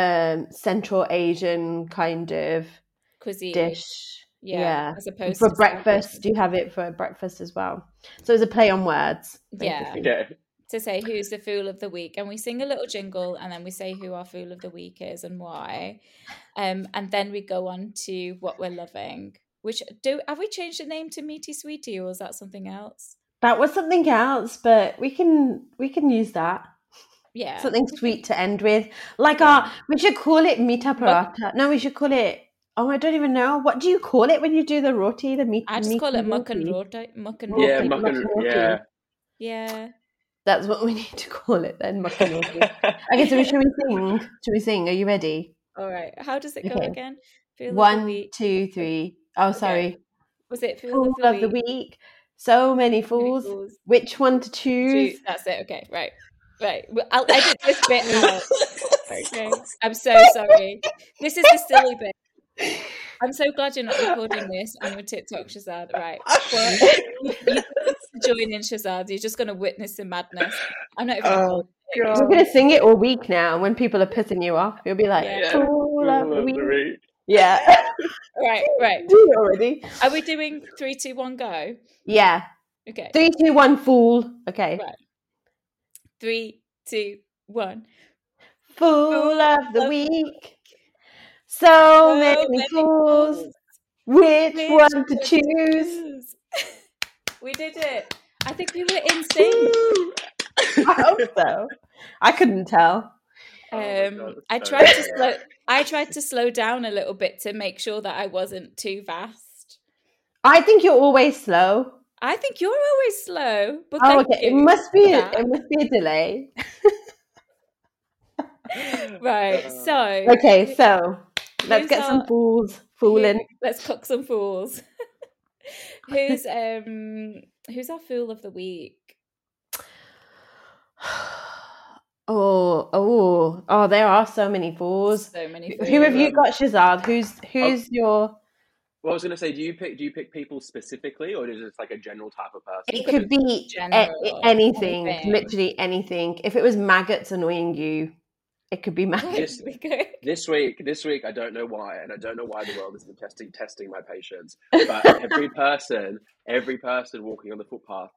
Central Asian kind of cuisine dish. Yeah. As opposed for breakfast. You have it for breakfast as well. So it's a play on words. Basically. Yeah. To say who's the fool of the week, and we sing a little jingle, and then we say who our fool of the week is and why, and then we go on to what we're loving. Have we changed the name to Meaty Sweetie, or is that something else? That was something else, but we can use that. Yeah, something sweet to end with. Like we should call it Meeta Paratha. No, we should call it. Oh, I don't even know. What do you call it when you do the roti? I just call it mukkan roti. Mukkan roti. Yeah, mukkan roti. Yeah. That's what we need to call it then. Mukkan roti. Okay, so should we sing? Should we sing? Are you ready? All right. How does it go again? Feel 1, 2, 3. Oh, sorry. Okay. Was it Fool of the week? So many fools. Which one to choose? That's it. Okay, right. I'll edit this bit out. Okay. I'm so sorry. This is the silly bit. I'm so glad you're not recording this on your TikTok, Shazad. Right. You join in, Shazad. You're just going to witness the madness. I'm not even God. We're going to sing it all week now when people are pissing you off. You'll be like, Fool of the week. Yeah. Right. Do it already. Are we doing 3, 2, 1, go? Yeah. Okay. 3, 2, 1, fool. Okay. Right. 3, 2, 1. Fool of the week. So many fools. Which one to choose? We did it. I think we were in sync. I hope so. I couldn't tell. I tried to slow down a little bit to make sure that I wasn't too fast. I think you're always slow. I think you're always slow. But okay. It must be a delay. Right. So let's get some fools fooling. Let's cook some fools. Who's our fool of the week? Oh! There are so many fools. So many fools. Who have you got, Shazad? Who's your? Well, I was going to say, do you pick people specifically, or is it like a general type of person? It could be anything, literally anything. If it was maggots annoying you, it could be maggots. This week, I don't know why, and I don't know why the world has been testing my patience. But every person walking on the footpath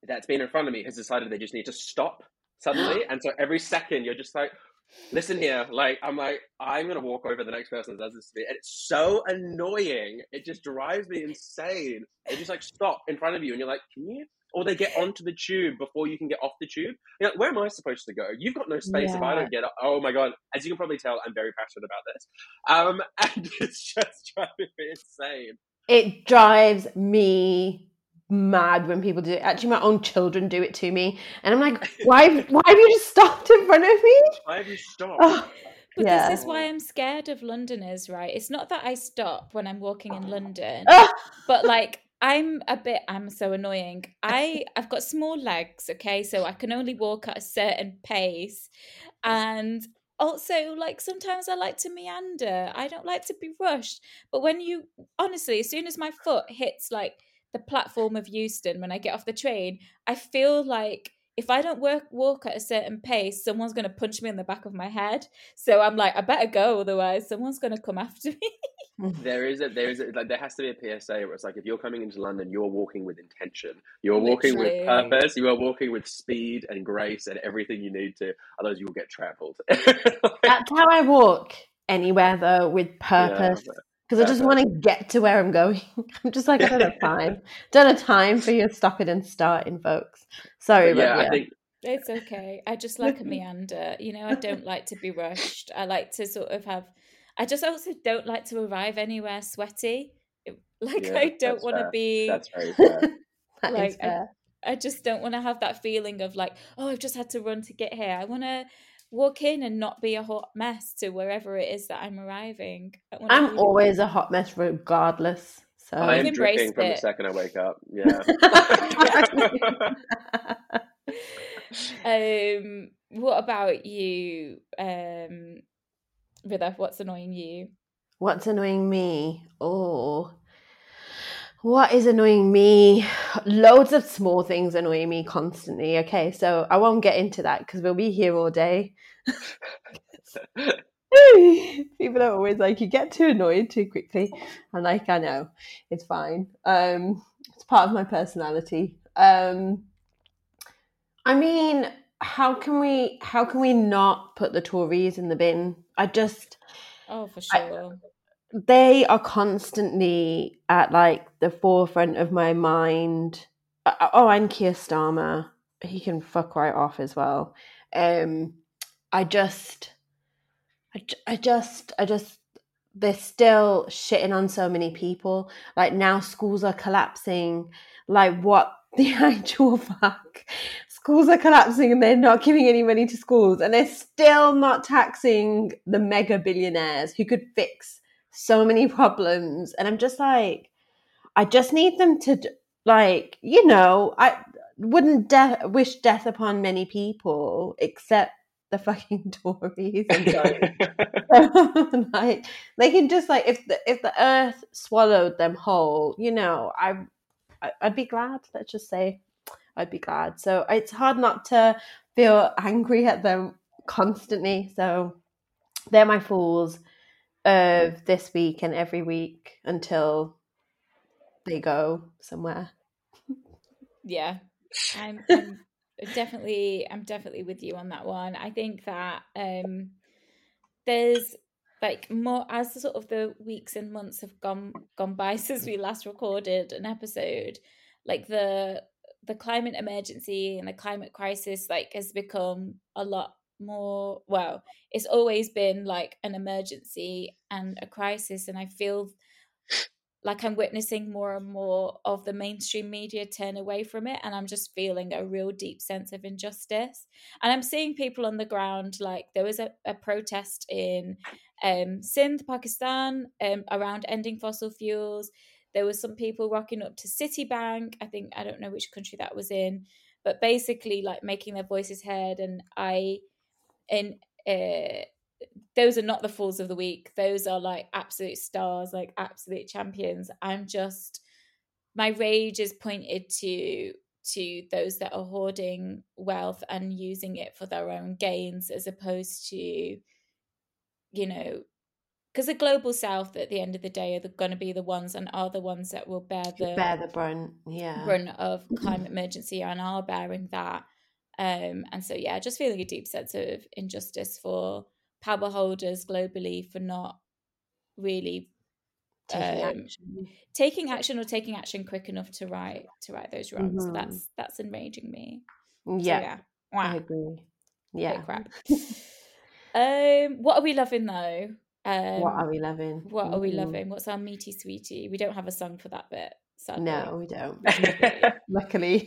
that's been in front of me has decided they just need to stop suddenly. And so every second you're just like, listen here, like I'm gonna walk over the next person that does this to me, and it's so annoying. It just drives me insane. They just like stop in front of you, and you're like, can you? Or they get onto the tube before you can get off the tube. You're like, where am I supposed to go? You've got no space if I don't get up. Oh my god! As you can probably tell, I'm very passionate about this, and it's just driving me insane. It drives me mad when people do it. Actually, my own children do it to me, and I'm like, why have you just stopped in front of me? Why have you stopped? Oh, But yeah. this is why I'm scared of Londoners, right? It's not that I stop when I'm walking in London, but like I'm so annoying. I've got small legs, okay, so I can only walk at a certain pace, and also like sometimes I like to meander. I don't like to be rushed. But when you honestly, as soon as my foot hits like the platform of Euston when I get off the train, I feel like if I don't walk at a certain pace, someone's going to punch me in the back of my head. So I'm like, I better go, otherwise someone's going to come after me. There has to be a PSA where it's like, if you're coming into London, you're walking with intention. You're walking with purpose. You are walking with speed and grace and everything you need to. Otherwise, you will get trampled. That's how I walk anywhere, though, with purpose. Because I just want to get to where I'm going. I'm just like, I don't have time. Don't have time for your stopping and starting, folks. Sorry, but I think it's okay. I just like a meander. You know, I don't like to be rushed. I like to sort of have. I just also don't like to arrive anywhere sweaty. Like I don't want to be. That's very fair. Like I just don't want to have that feeling of like, oh, I've just had to run to get here. I want to walk in and not be a hot mess to wherever it is that I'm arriving. I'm always a hot mess regardless. So I'm dripping from the second I wake up. Yeah. What about you, Ridha? What's annoying you? What's annoying me? Oh, what is annoying me? Loads of small things annoy me constantly. Okay, so I won't get into that because we'll be here all day. People are always like, you get too annoyed too quickly. I'm like, I know, it's fine. It's part of my personality. I mean, how can we not put the Tories in the bin? Oh, for sure. They are constantly at like the forefront of my mind. And Keir Starmer, he can fuck right off as well. I just, they're still shitting on so many people. Like now schools are collapsing. Like what the actual fuck? Schools are collapsing and they're not giving any money to schools, and they're still not taxing the mega billionaires who could fix so many problems. And I'm just like, I just need them to, like, you know, I wouldn't wish death upon many people except the fucking Tories. Like, they can just like, if the earth swallowed them whole, you know, I'd be glad. Let's just say I'd be glad. So it's hard not to feel angry at them constantly. So they're my fools of this week and every week until they go somewhere. Yeah, I'm definitely with you on that one. I think that there's like more as sort of the weeks and months have gone by since we last recorded an episode, like the climate emergency and the climate crisis like has become a lot more, well, it's always been like an emergency and a crisis, and I feel like I'm witnessing more and more of the mainstream media turn away from it, and I'm just feeling a real deep sense of injustice. And I'm seeing people on the ground, like there was a protest in Sindh, Pakistan, around ending fossil fuels. There was some people rocking up to Citibank. I don't know which country that was in, but basically like making their voices heard. And those are not the fools of the week. Those are like absolute stars, like absolute champions. My rage is pointed to those that are hoarding wealth and using it for their own gains, as opposed to, you know, because the global south at the end of the day are going to be the ones and are the ones that will bear the brunt. Yeah. brunt of climate emergency and are bearing that. And so, yeah, just feeling a deep sense of injustice for power holders globally for not really taking action or taking action quick enough to right those wrongs. So that's enraging me. Yeah, so, yeah. Wow. I agree. Yeah. Bit crap. What are we loving though? What are we loving? What are we loving? What's our meaty sweetie? We don't have a song for that bit, sadly. No, we don't. Luckily.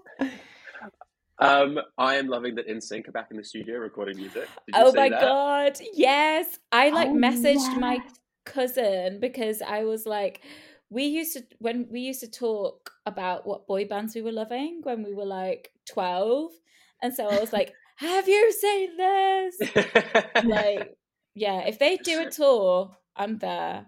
I am loving that NSYNC are back in the studio recording music. Did you Oh see my that? god, yes! I messaged yes. my cousin because I was like, we used to talk about what boy bands we were loving when we were like 12, and so I was like, have you seen this? Like, yeah, if they do a tour, I'm there.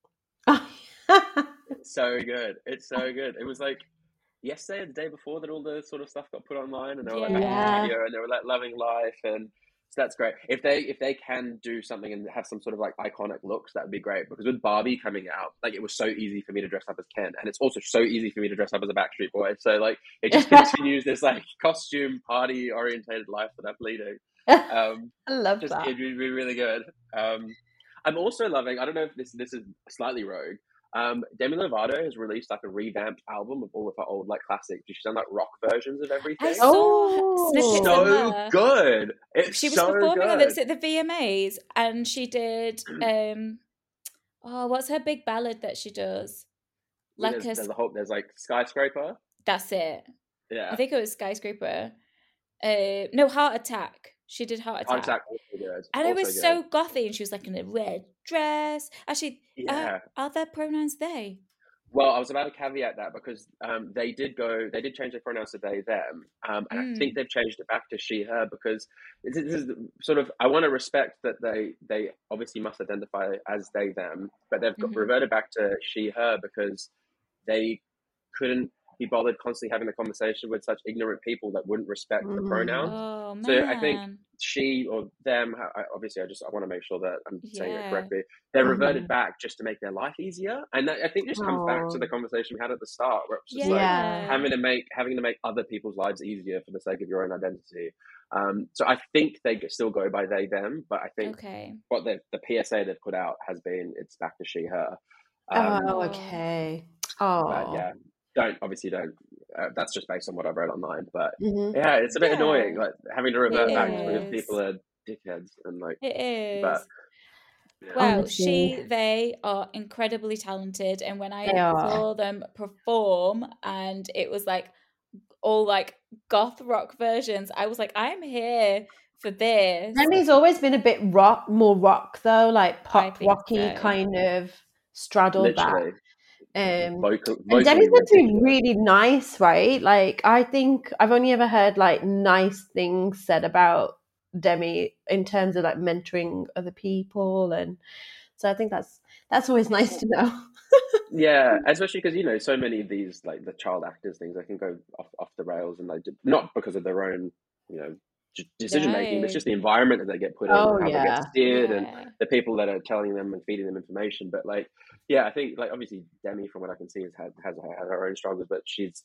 It's so good. It's so good. It was like yesterday or the day before that all the sort of stuff got put online, and they were like back in the studio, and they were like loving life, and so that's great. If they can do something and have some sort of like iconic looks, that would be great. Because with Barbie coming out, like it was so easy for me to dress up as Ken, and it's also so easy for me to dress up as a Backstreet Boy. So like it just continues this like costume party orientated life that I'm leading. I love that. It'd be really good. I'm also loving, I don't know if this is slightly rogue, Demi Lovato has released like a revamped album of all of her old like classics. She's done like rock versions of everything. I saw snippets so of her. Good. She was performing at the VMAs, and she did what's her big ballad that she does? Like there's like Skyscraper. That's it. Yeah, I think it was Skyscraper. No, Heart Attack. She did Heart Attack. And it was so gothy, and she was like in a red dress. Actually, are there pronouns they? Well, I was about to caveat that because they did change their pronouns to they, them. And I think they've changed it back to she, her, because this is sort of, I want to respect that they obviously must identify as they, them, but they've reverted back to she, her because they couldn't be bothered constantly having a conversation with such ignorant people that wouldn't respect the pronouns. Oh, man. So I think she or them, obviously I want to make sure that I'm saying it correctly. They reverted back just to make their life easier. And that, I think just comes back to the conversation we had at the start, where it's just like having to make other people's lives easier for the sake of your own identity. So I think they still go by they, them, but I think what the PSA they've put out has been, it's back to she, her. Okay. Oh, but yeah. Don't that's just based on what I've read online, but yeah, it's a bit annoying, like having to revert back because people are dickheads and like it is. But well, they are incredibly talented, and when I saw them perform and it was like all like goth rock versions, I was like, I'm here for this. Demi's always been a bit more rock though, like pop rocky kind of straddled that. And Demi's meant to be really nice, right? Like I think I've only ever heard like nice things said about Demi in terms of like mentoring other people, and so I think that's always nice to know. Yeah, especially because so many of these like the child actors things, they can go off the rails, and they not because of their own decision making. It's just the environment that they get put in, how they get steered, and the people that are telling them and feeding them information. But like, yeah, I think like obviously Demi, from what I can see, has her own struggles, but she's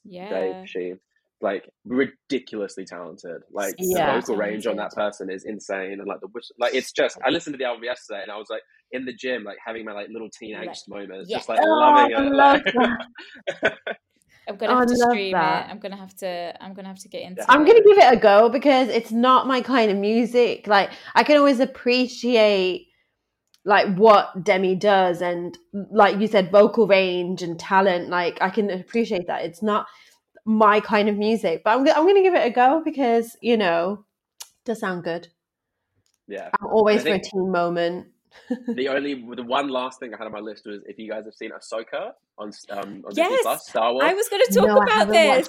like ridiculously talented. Like the vocal range on that person is insane, and like the whistle, like it's just. I listened to the album yesterday, and I was like in the gym, like having my like little teen angst moments, just like loving it. Love that. I'm gonna have to stream it. I'm gonna have to get into it. I'm gonna give it a go because it's not my kind of music. Like I can always appreciate like what Demi does, and like you said, vocal range and talent. Like I can appreciate that. It's not my kind of music, but I'm gonna give it a go because it does sound good. Yeah, I'm always for a teen moment. The one last thing I had on my list was if you guys have seen Ahsoka on Disney Plus, Star Wars. I was going to talk about this.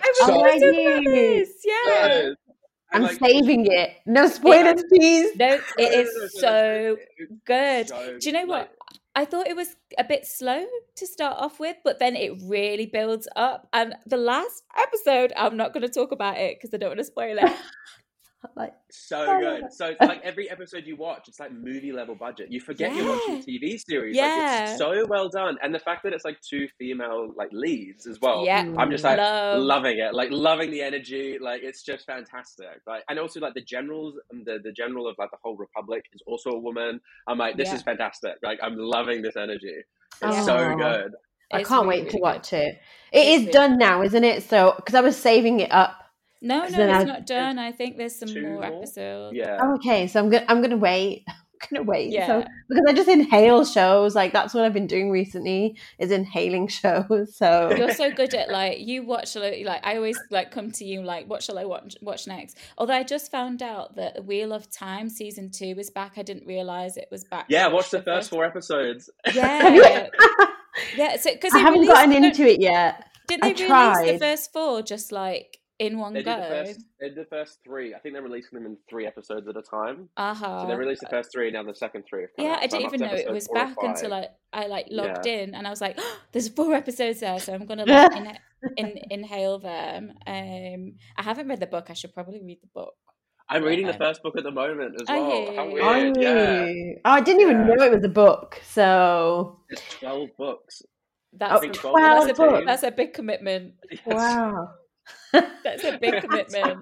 Yeah. I'm saving it. No spoilers, please. No, it is so good. Do you know what? I thought it was a bit slow to start off with, but then it really builds up. And the last episode, I'm not going to talk about it because I don't want to spoil it. Like, So good. So it's like every episode you watch, it's like movie level budget. You forget you're watching a TV series. Like, it's so well done. And the fact that it's like 2 female like leads as well. Yeah. I'm just like Love. loving it. Like loving the energy. Like it's just fantastic. Like, and also like the generals, the general of like the whole Republic is also a woman. I'm like, this is fantastic. Like I'm loving this energy. It's so good. I can't wait to watch it. It is done now, isn't it? So, because I was saving it up. No, it's not done. I think there's some more episodes. Yeah. Oh, okay, so I'm gonna wait. I'm gonna wait. Yeah. So, because I just inhale shows. Like that's what I've been doing recently, is inhaling shows. So you're so good at like you watch like I always like come to you like what shall I watch next? Although I just found out that Wheel of Time season 2 is back. I didn't realize it was back. Yeah, watch the first 4 episodes. Yeah. Yeah, so because I haven't gotten into it yet. Didn't they release the first 4 just like in one go? They did the first 3. I think they're releasing them in 3 episodes at a time. So they released the first 3, and now the second 3 have come out. I didn't even know it was back until I like logged in, and I was like, oh, there's 4 episodes there, so I'm gonna like inhale them. I haven't read the book. I should probably read the book. I'm reading the first book at the moment as well. How weird. Yeah. Oh, I didn't even know it was a book. So there's 12 books. That's a big commitment. Yes. Wow. That's a big commitment.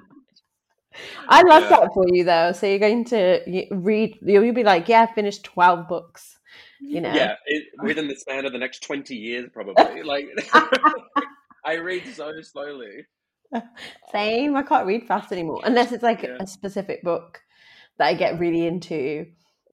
I love that for you though. So you're going to read, you'll be like, I finished 12 books, you know. Yeah, within the span of the next 20 years probably. Like I read so slowly. Same. I can't read fast anymore unless it's like a specific book that I get really into.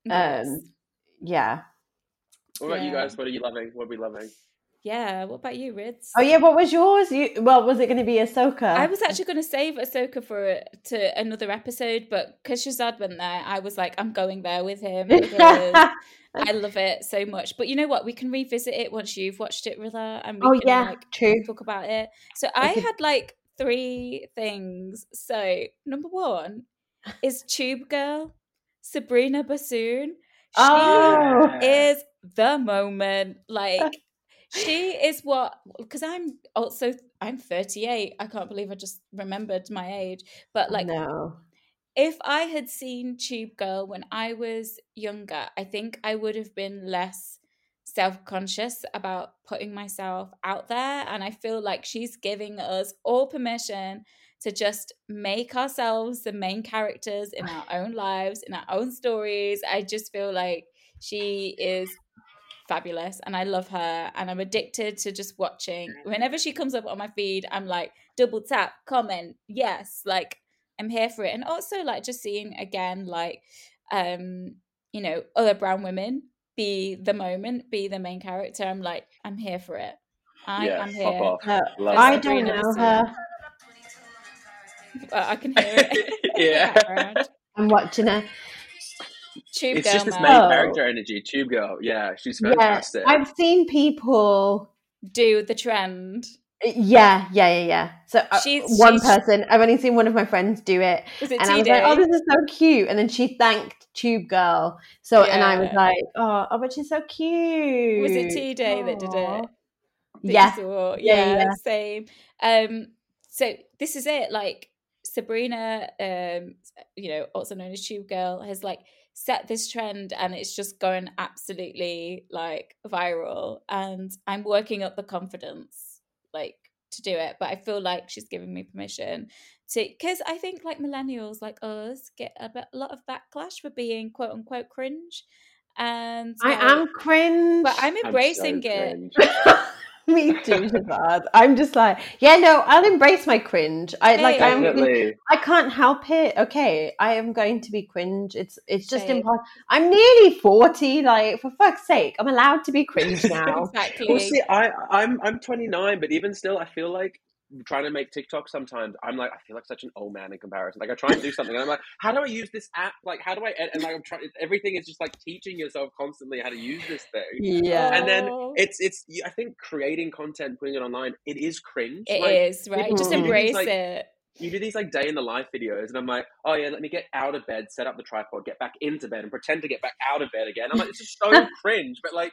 Yeah. What about you guys? What are you loving? What are we loving? Yeah, what about you, Rids? Oh yeah, what was yours? Was it going to be Ahsoka? I was actually going to save Ahsoka to another episode, but because Shazad went there, I was like, I'm going there with him because I love it so much. But you know what? We can revisit it once you've watched it, Rilla, and we can true. talk about it. So I had like 3 things. So number 1 is Tube Girl, Sabrina Bassoon. She is the moment, like. She is what, because I'm 38. I can't believe I just remembered my age. But like, if I had seen Tube Girl when I was younger, I think I would have been less self-conscious about putting myself out there. And I feel like she's giving us all permission to just make ourselves the main characters in our own lives, in our own stories. I just feel like she is fabulous and I love her and I'm addicted to just watching. Whenever she comes up on my feed, I'm like double tap, comment, yes, like I'm here for it. And also like just seeing again like you know, other brown women be the moment, be the main character. I'm like, I'm here for it. I'm here. I don't know her. I can hear it. Yeah. I'm watching her. Tube it's Girl, just this main character energy. Tube Girl, yeah, she's fantastic. I've seen people do the trend. Yeah. So one person, I've only seen one of my friends do it, was it and T-Day? I was like, "Oh, this is so cute!" And then she thanked Tube Girl. So, and I was like, "Oh, but she's so cute." Was it T-Day that did it? Yeah, same. So this is it. Like Sabrina, you know, also known as Tube Girl, has like set this trend and it's just going absolutely like viral, and I'm working up the confidence like to do it, but I feel like she's giving me permission to, because I think like millennials like us get a lot of backlash for being quote unquote cringe, and I am cringe, but I'm embracing it. Me too, Shazad. I'm just like, I'll embrace my cringe. I can't help it. Okay, I am going to be cringe. It's just impossible. I'm nearly 40. Like, for fuck's sake, I'm allowed to be cringe now. Exactly. Well, see, I'm 29, but even still, I feel like trying to make TikTok sometimes, I'm like, I feel like such an old man in comparison. Like I try and do something and I'm like, how do I use this app? Like, how do I edit? And like, I'm trying, everything is just like teaching yourself constantly how to use this thing. Yeah. And then it's, I think creating content, putting it online, it is cringe. It is, right? Just embrace it. You do these like day in the life videos and I'm like, oh yeah, let me get out of bed, set up the tripod, get back into bed and pretend to get back out of bed again. I'm like, this is so cringe, but like,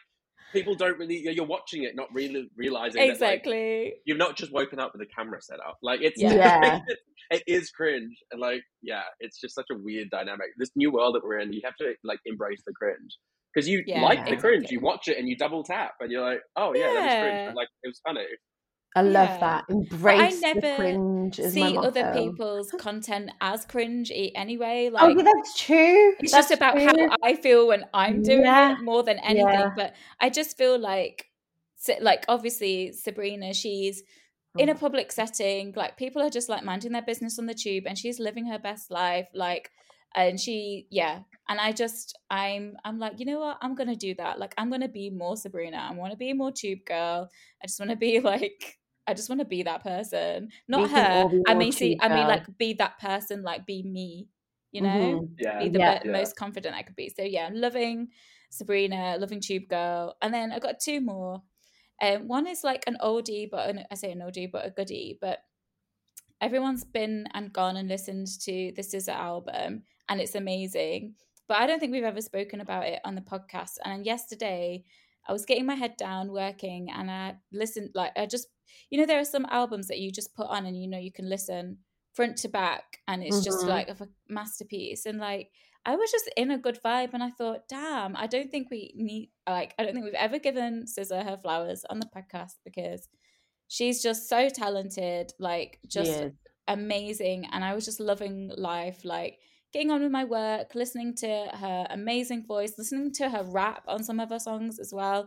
people don't really, you're watching it, not really realizing exactly. that, like, you've not just woken up with a camera set up. Like, it's it is cringe, and like, yeah, it's just such a weird dynamic. This new world that we're in, you have to like embrace the cringe, because you like the cringe. You watch it and you double tap, and you're like, oh yeah, that was cringe, but like, it was funny. I love that. Embrace the cringe is my motto. See other people's content as cringe anyway. Like, oh, that's true. It's just about how I feel when I'm doing it more than anything. But I just feel like obviously Sabrina, she's in a public setting. Like, people are just like minding their business on the tube, and she's living her best life. Like, and and I'm like, you know what? I'm gonna do that. Like, I'm gonna be more Sabrina. I want to be more tube girl. I just want to be like. I just want to be that person, not her. I mean, like, be that person, like, be me, you know, be the most confident I could be. So yeah, I'm loving Sabrina, loving Tube Girl. And then I got two more. One is like an oldie, I say an oldie, but a goodie. But everyone's been and gone and listened to the SZA album, and it's amazing. But I don't think we've ever spoken about it on the podcast. And yesterday, I was getting my head down working, and I listened, like, there are some albums that you just put on and, you can listen front to back, and it's just like a masterpiece. And like, I was just in a good vibe, and I thought, damn, I don't think we've ever given SZA her flowers on the podcast, because she's just so talented, like, just amazing. And I was just loving life, like, getting on with my work, listening to her amazing voice, listening to her rap on some of her songs as well.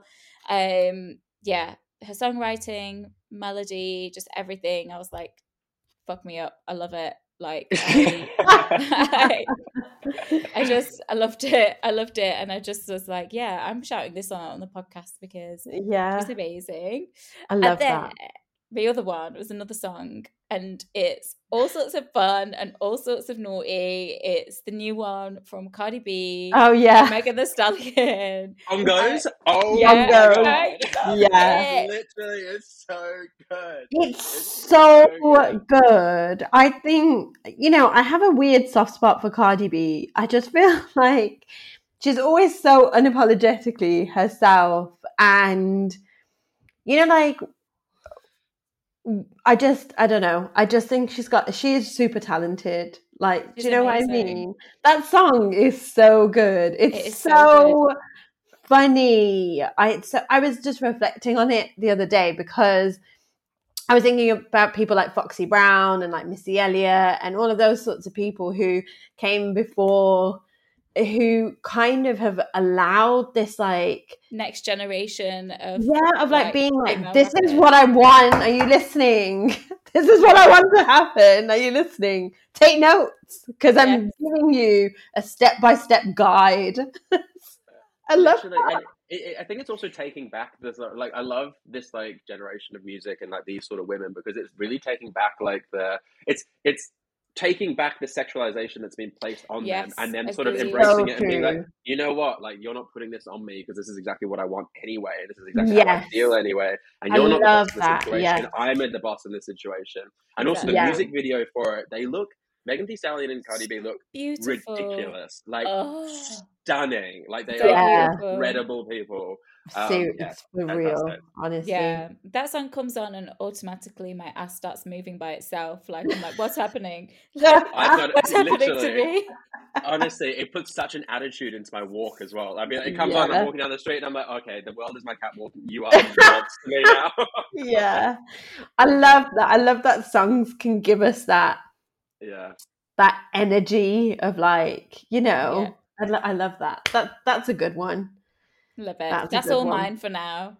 Her songwriting, melody, just everything. I was like, fuck me up. I love it. Like, I loved it. I loved it. And I just was like, yeah, I'm shouting this on the podcast because it's amazing. I love that. The other one was another song, and it's all sorts of fun and all sorts of naughty. It's the new one from Cardi B. Oh yeah, Megan Thee Stallion. Bongos. Yeah. Literally, it's so good. It's so good. I think, I have a weird soft spot for Cardi B. I just feel like she's always so unapologetically herself, and like. I don't know. I just think she is super talented. Like, do you know amazing. What I mean? That song is so good. It's so good. Funny. I was just reflecting on it the other day, because I was thinking about people like Foxy Brown and like Missy Elliott and all of those sorts of people who came before, who kind of have allowed this like next generation of like being like, this is what I want, are you listening? This is what I want to happen, are you listening? Take notes, because I'm giving you a step-by-step guide. I love that. And I think it's also taking back this, like, I love this like generation of music and like these sort of women, because it's really taking back like it's taking back the sexualization that's been placed on them, and then sort of embracing it and being like, you know what, like, you're not putting this on me because this is exactly what I want anyway. This is exactly how I feel anyway. And you're not the boss in this situation. I'm the boss in this situation. And also the music video for it, Megan Thee Stallion and Cardi B look beautiful, ridiculous, like stunning. Like, they are incredible people. It's for real, honestly. Yeah, that song comes on and automatically my ass starts moving by itself. Like, I'm like, what's happening? What's happening to me? Honestly, it puts such an attitude into my walk as well. I mean, it comes on, I'm walking down the street and I'm like, okay, the world is my catwalk. You are the world to me now. Yeah, I love that. I love that songs can give us that. Yeah, that energy of like, I love that. That's a good one. Love it. That's all mine for now.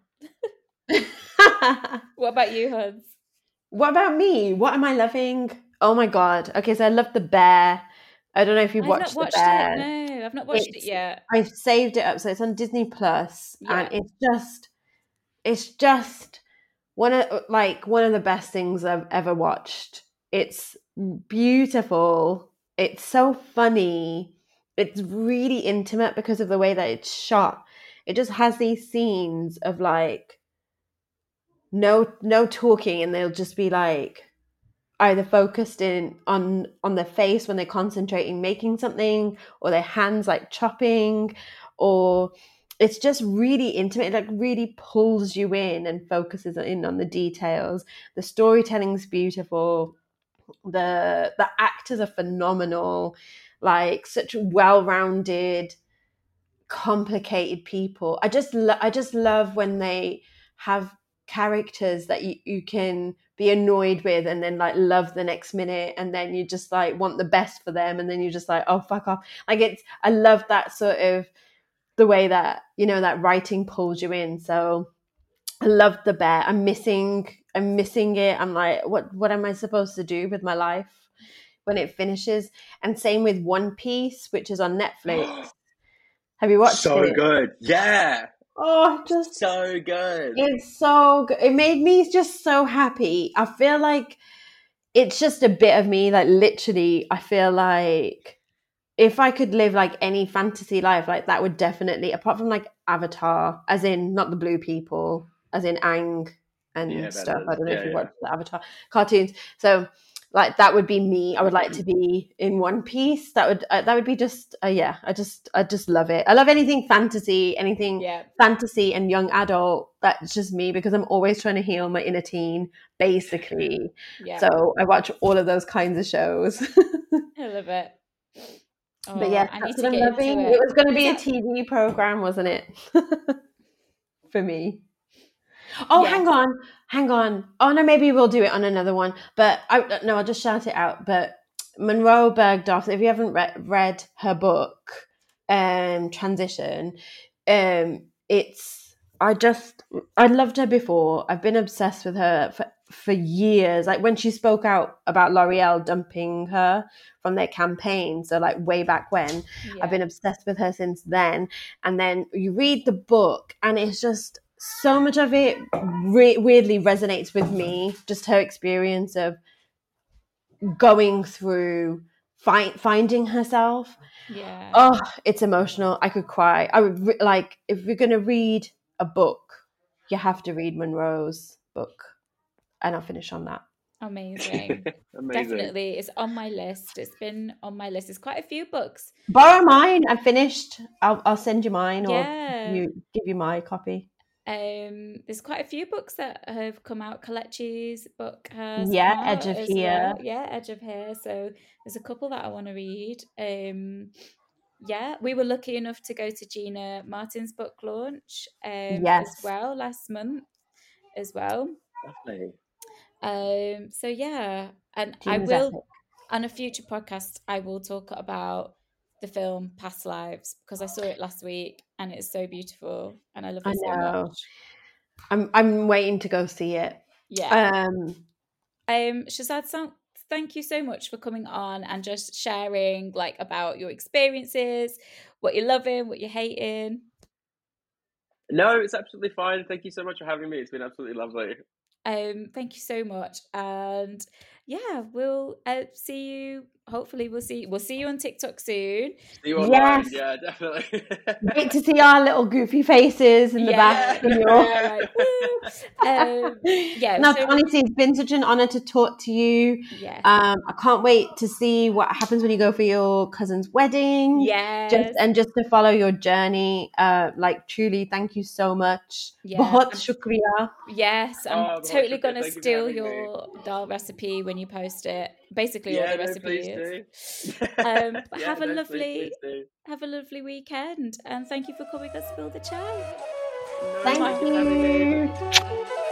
What about you, Huds? What about me? What am I loving? Oh my god. Okay, so I love The Bear. I don't know if you've watched The Bear. No, I've not watched it yet. I've saved it up, so it's on Disney Plus, and it's just one of the best things I've ever watched. It's beautiful. It's so funny. It's really intimate because of the way that it's shot. It just has these scenes of like no talking, and they'll just be like either focused on their face when they're concentrating making something, or their hands like chopping, or it's just really intimate. It like really pulls you in and focuses in on the details. The storytelling's beautiful. The actors are phenomenal. Like such well-rounded, complicated people. I just love when they have characters that you can be annoyed with and then like love the next minute, and then you just like want the best for them, and then you're just like, oh fuck off. Like I love that sort of the way that, you know, that writing pulls you in. So I love The Bear. I'm missing it. I'm like, what am I supposed to do with my life when it finishes? And same with One Piece, which is on Netflix. Have you watched it? So good. Yeah. Oh, just so good. It's so good. It made me just so happy. I feel like it's just a bit of me. Like literally, I feel like if I could live like any fantasy life, like that would definitely, apart from like Avatar, as in not the blue people, as in Aang and stuff. I don't know if you watched the Avatar cartoons. So like that would be me. I would like to be in One Piece. That would be just yeah. I just love it. I love anything fantasy, fantasy and young adult. That's just me, because I'm always trying to heal my inner teen, basically. Yeah. So I watch all of those kinds of shows. I love it. Oh, but yeah, that's what I'm loving. It was going to be a TV program, wasn't it? For me. Oh, yeah. Hang on. Oh no, maybe we'll do it on another one. But I'll just shout it out. But Monroe Bergdorf, if you haven't read her book, Transition, I loved her before. I've been obsessed with her for years. Like when she spoke out about L'Oreal dumping her from their campaign, so like way back when, I've been obsessed with her since then. And then you read the book, and it's just so much of it weirdly resonates with me. Just her experience of going through finding herself. Yeah. Oh, it's emotional. I could cry. I would like, if you're going to read a book, you have to read Monroe's book. And I'll finish on that. Amazing. Definitely. It's on my list. It's been on my list. It's quite a few books. Borrow mine. I'm finished. I'll send you mine, or give you my copy. There's quite a few books that have come out. Kalechi's book has Edge of Here. Well. Yeah, Edge of Here. So there's a couple that I want to read. We were lucky enough to go to Gina Martin's book launch as well last month as well. Lovely. So yeah, and Gina's I will epic. On a future podcast I will talk about the film Past Lives, because I saw it last week and it's so beautiful and I love it so much. I'm waiting to go see it. Yeah. Shazad, thank you so much for coming on and just sharing like about your experiences, what you're loving, what you're hating. No, it's absolutely fine. Thank you so much for having me. It's been absolutely lovely. Thank you so much, and yeah, we'll see you. Hopefully, we'll see you on TikTok soon. See you online. Yeah, definitely. Great to see our little goofy faces in the back. Honestly, it's been such an honor to talk to you. Yeah. I can't wait to see what happens when you go for your cousin's wedding. Yes. Just to follow your journey. Like truly, thank you so much. Bahut shukriya. Yes, I'm totally gonna steal your dal recipe when you post it. Basically, all the recipes. Have a lovely weekend, and thank you for coming to Spill the Chai. Thank you.